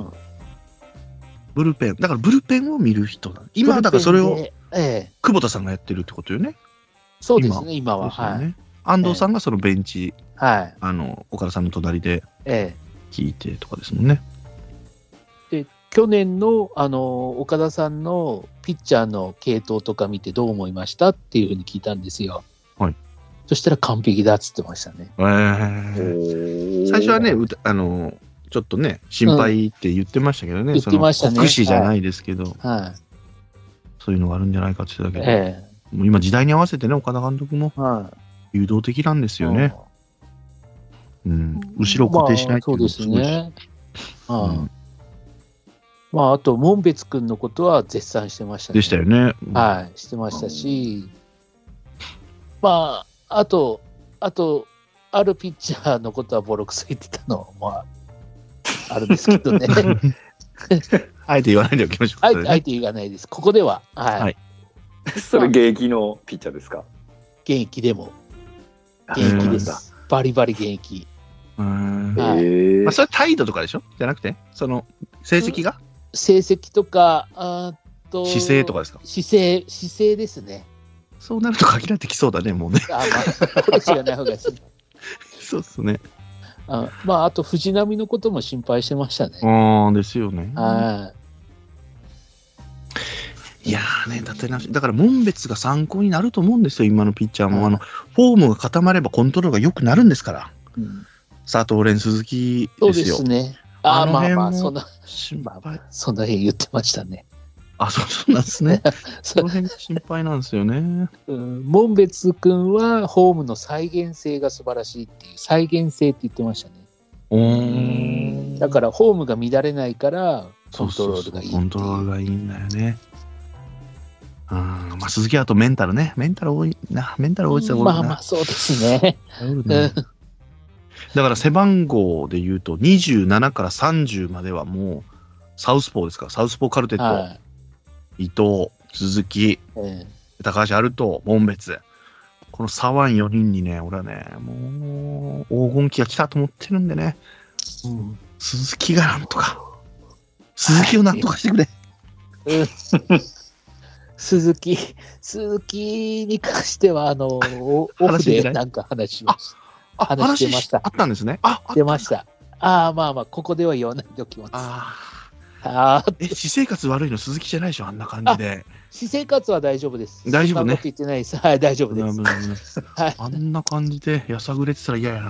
ブルペン。だからブルペンを見る人だ。今だからそれを久保田さんがやってるってことよね。 そうですね、今は。 安藤さんがそのベンチ、岡田さんの隣で聞いてとかですもんね。 で、去年の岡田さんのピッチャーの系統とか見てどう思いましたっていうふうに聞いたんですよ。そしたら完璧だっつってましたね。 最初はね、 ちょっとね、心配って言ってましたけどね。 言ってましたね。 酷使じゃないですけど、 はい。 そういうのがあるんじゃないかって言ってたけど、もう今時代に合わせてね、岡田監督も誘導的なんですよね。後ろ固定しないっていうのもすごいし。そうですね。 まあ、あと、門別君のことは絶賛してましたね。 でしたよね。 はい、してましたし、まあ、あと、あるピッチャーのことはボロクソ言ってたのも、あるんですけどね。 あえて言わないでおきましょう。 あえて言わないです。ここでは。はい。 それ現役のピッチャーですか？ 現役でも。現役です。バリバリ現役。 まあ、それ態度とかでしょ？じゃなくて、その成績が？ 成績とか、 姿勢とかですか？ 姿勢ですね。 そうなると限られてきそうだね、もうね。 まあ、これしかない方がいいです。 そうっすね。 まあ、あと藤浪のことも心配してましたね。 ですよね。いやーね、だから門別が参考になると思うんですよ、今のピッチャーも。フォームが固まればコントロールが良くなるんですから。佐藤蓮、鈴木ですよ。 そうですね。まあ、そんな辺言ってましたね。 そうなんですね。その辺が心配なんですよね。 門別君はホームの再現性が素晴らしいっていう、再現性って言ってましたね。だからホームが乱れないからコントロールがいい。 コントロールがいいんだよね。まあ、鈴木はあとメンタルね。メンタル多いな。メンタル多いって言ったら多いな。 まあそうですね。 だから背番号で言うと27から30まではもうサウスポーですから。サウスポーカルテット、伊藤、鈴木、高橋、アルト、門別、この左腕4人にね、俺はね、もう黄金期が来たと思ってるんでね、鈴木がなんとか、鈴木をなんとかしてくれ。 鈴木に関してはオフでなんか話しました。話してました。 あったんですね。 出ました。まあ、ここでは言わないでおきます。 私生活悪いの鈴木じゃないでしょ、あんな感じで。 私生活は大丈夫です。 大丈夫ね。 言ってないです。はい、大丈夫です。 あんな感じでやさぐれてたら嫌やな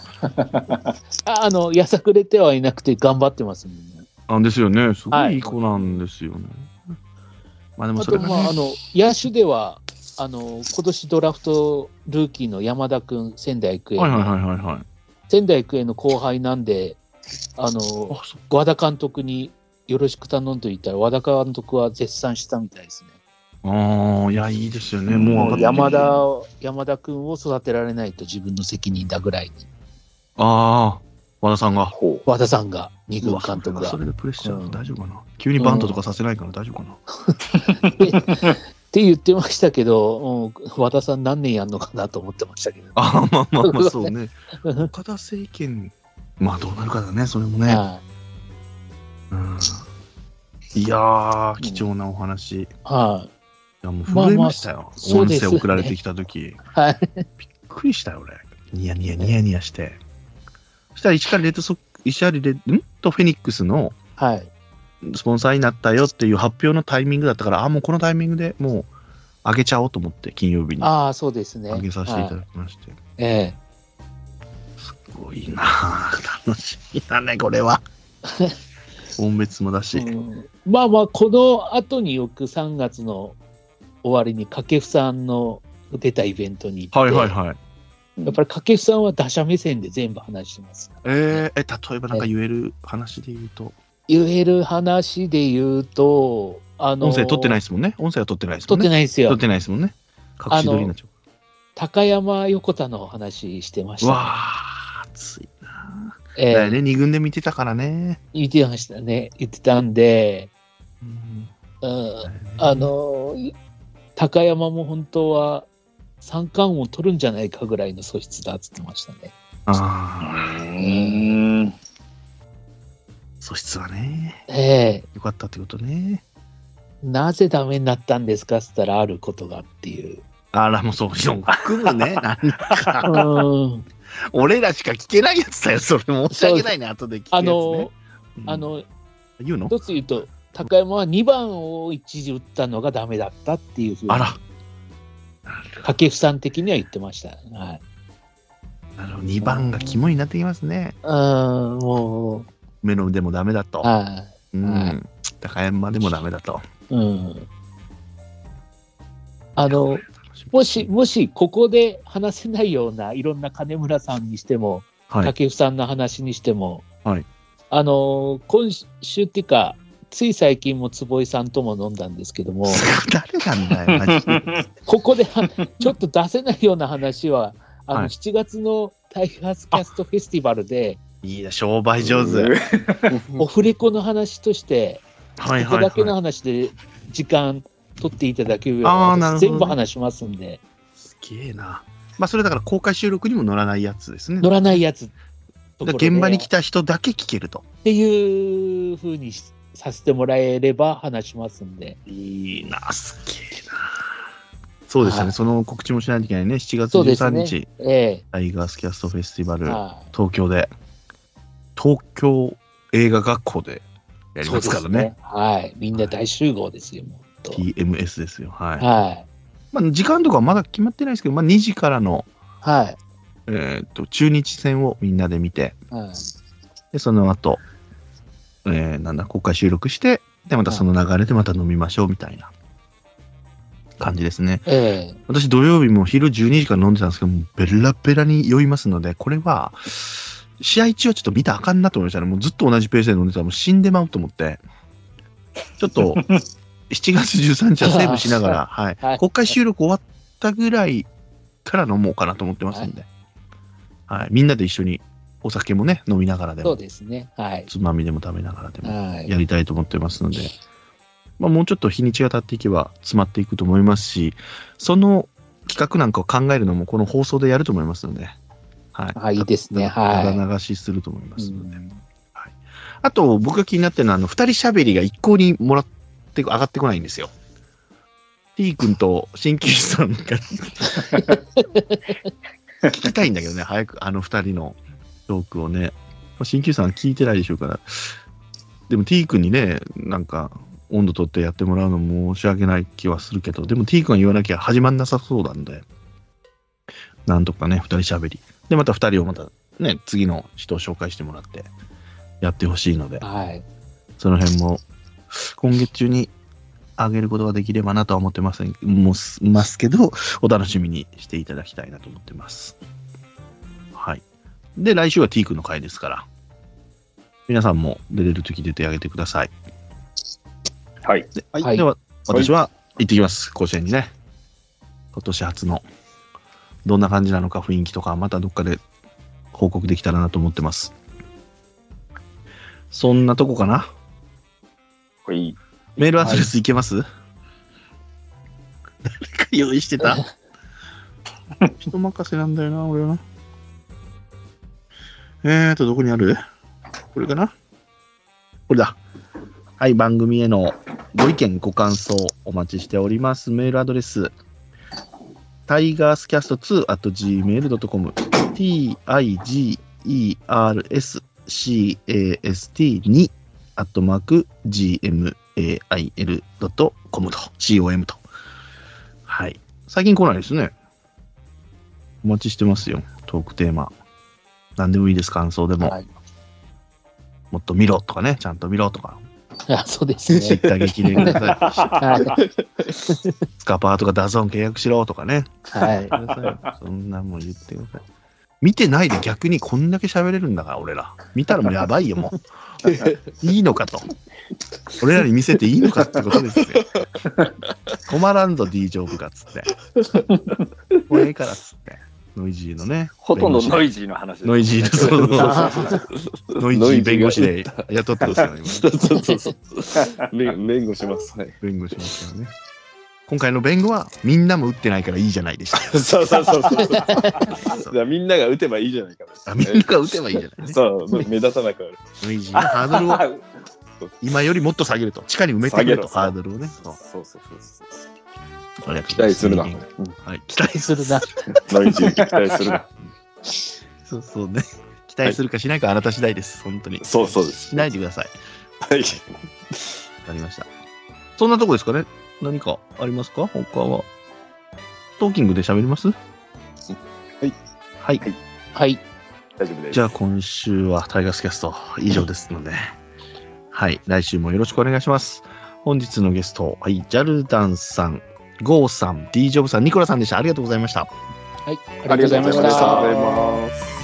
と。やさぐれてはいなくて頑張ってますもんね。 ですよね。すごいいい子なんですよね。まあでもそれがね。 野手では今年ドラフトルーキーの山田君、仙台育英の仙台育英の後輩なんで、和田監督によろしく頼んでいたら、和田監督は絶賛したみたいですね。 いや、いいですよね。 もう山田君を育てられないと自分の責任だぐらいに。 和田さんが。 和田さんが、二軍監督が。 それでプレッシャー、大丈夫かな。急にバントとかさせないから大丈夫かな。 って言ってましたけど、和田さん何年やんのかなと思ってましたけど。 まあそうね。岡田政権、まあどうなるかだね、それもね。いやー、貴重なお話。いや、もう震えましたよ。音声送られてきたとき。びっくりしたよ、俺。ニヤニヤして。そしたら石狩とフェニックスのスポンサーになったよっていう発表のタイミングだったから、もうこのタイミングでもう上げちゃおうと思って、金曜日に。 そうですね。 上げさせていただきまして。すごいなぁ。楽しみだね、これは。音別もだし。 まあ、この後によく3月の終わりに掛布さんの出たイベントに行って、やっぱり掛布さんは打者目線で全部話してます。 例えばなんか言える話で言うと。 音声取ってないですもんね。音声は取ってないですもんね。 取ってないですよ。 取ってないですもんね。隠し撮りになっちゃう。 高山横田の話してました、ね。 わあ、熱いな。2軍で見てたからね。 見てましたね。言ってたんで、高山も本当は三冠を取るんじゃないかぐらいの素質だっつってましたね。 素質はね。よかったってことね。 なぜダメになったんですかって言ったら、あることがっていう。 もうそう、含むね。俺らしか聞けないやつだよ。それ申し訳ないね。後で聞くやつね。言うの？ 一つ言うと、高山は2番を一時打ったのがダメだったっていうふうに。掛布さん的には言ってました。 2番が肝になってきますね。 も梅野でもダメだと。高山でもダメだと。 もしここで話せないようないろんな金村さんにしても、掛布さんの話にしても、今週っていうか、つい最近も坪井さんとも飲んだんですけども、 誰なんだよ、マジで。 ここでちょっと出せないような話は、7月のタイガースキャストフェスティバルで、 いいな、商売上手。 オフレコの話として、ここだけの話で時間取っていただけるような、全部話しますんで。 すげえな。まあ、それだから公開収録にも載らないやつですね。 載らないやつ。 現場に来た人だけ聞けると。 っていうふうにさせてもらえれば話しますんで。 いいな、すげえな。そうですよね、その告知もしないといけないね。7月13日、タイガースキャストフェスティバル、東京で、東京映画学校でやりますからね。 みんな大集合ですよ。 TMS ですよ。まあ、時間とかはまだ決まってないですけど、まあ、2時からの、中日戦をみんなで見て、でその後、公開収録して、でまたその流れでまた飲みましょうみたいな感じですね。私土曜日も昼12時から飲んでたんですけど、もうベラベラに酔いますので、これは試合中はちょっと見たらあかんなと思いましたね。もうずっと同じペースで飲んでたらもう死んでまうと思って、ちょっと7月13日はセーブしながら、公開収録終わったぐらいから飲もうかなと思ってますんで、みんなで一緒にお酒もね飲みながらでも、 そうですね、 つまみでも食べながらでもやりたいと思ってますので、まあ、もうちょっと日にちが経っていけば詰まっていくと思いますし、その企画なんかを考えるのもこの放送でやると思いますので、 いいですね。 ただ流しすると思いますので、あと僕が気になってるのは2人しゃべりが一向に上がってこないんですよ。T 君と鍼灸師さんが聞きたいんだけどね、早く2人のトークをね。鍼灸師さんは聞いてないでしょうから。でも T 君にね、なんか温度取ってやってもらうの申し訳ない気はするけど、でも T 君が言わなきゃ始まんなさそうなんで、なんとかね、2人しゃべり。で、また2人をまたね、次の人を紹介してもらってやってほしいので、その辺も今月中に上げることができればなとは思ってますけど、お楽しみにしていただきたいなと思ってます。で、来週は T 君の回ですから、皆さんも出れるとき出てあげてください。では、私は行ってきます、甲子園にね。今年初の、どんな感じなのか雰囲気とか、またどっかで報告できたらなと思ってます。そんなとこかな。メールアドレスいけます？誰か用意してた？人任せなんだよな、俺はな。どこにある？これかな？これだ。はい、番組へのご意見、ご感想お待ちしております。メールアドレス、tigerscast2@gmail.com、tigerscast2@gmail.com と、com と。はい。最近来ないですね。お待ちしてますよ。トークテーマ。何でもいいです、感想でも。もっと見ろとかね、ちゃんと見ろとか。 そうですね。 ツイッター激励ください。スカパーとかダゾーン契約しろとかね。そんなもん言ってください。見てないで逆にこんだけ喋れるんだから、俺ら。見たらもうやばいよ、もう。いいのかと。俺らに見せていいのかってことですよ。困らんぞ、D ジョブがっつって。もうええからっつって。ノイジーのね。 ほとんどノイジーの話です。 ノイジーの、ノイジー弁護士で雇ってますから、今。 弁護します。 弁護しますからね。今回の弁護は、みんなも打ってないからいいじゃないでした。 そう。みんなが打てばいいじゃないか。 みんなが打てばいいじゃない。 そう、目立たなくなる。 ノイジーのハードルを、今よりもっと下げると。地下に埋めてくれと、ハードルをね。 そう。 期待するな。 期待するな。 ノイジー期待するな。 そうね。期待するかしないかあなた次第です。本当に。 そうです。 しないでください。 はい。わかりました。そんなとこですかね。何かありますか？他は。トーキングで喋ります？ はい。 大丈夫です。 じゃあ今週はタイガースキャスト以上ですので、はい、来週もよろしくお願いします。本日のゲスト、はい、ジャルダンさん、ゴーさん、D ジョブさん、ニコラさんでした。ありがとうございました。 はい、ありがとうございました。 ありがとうございます。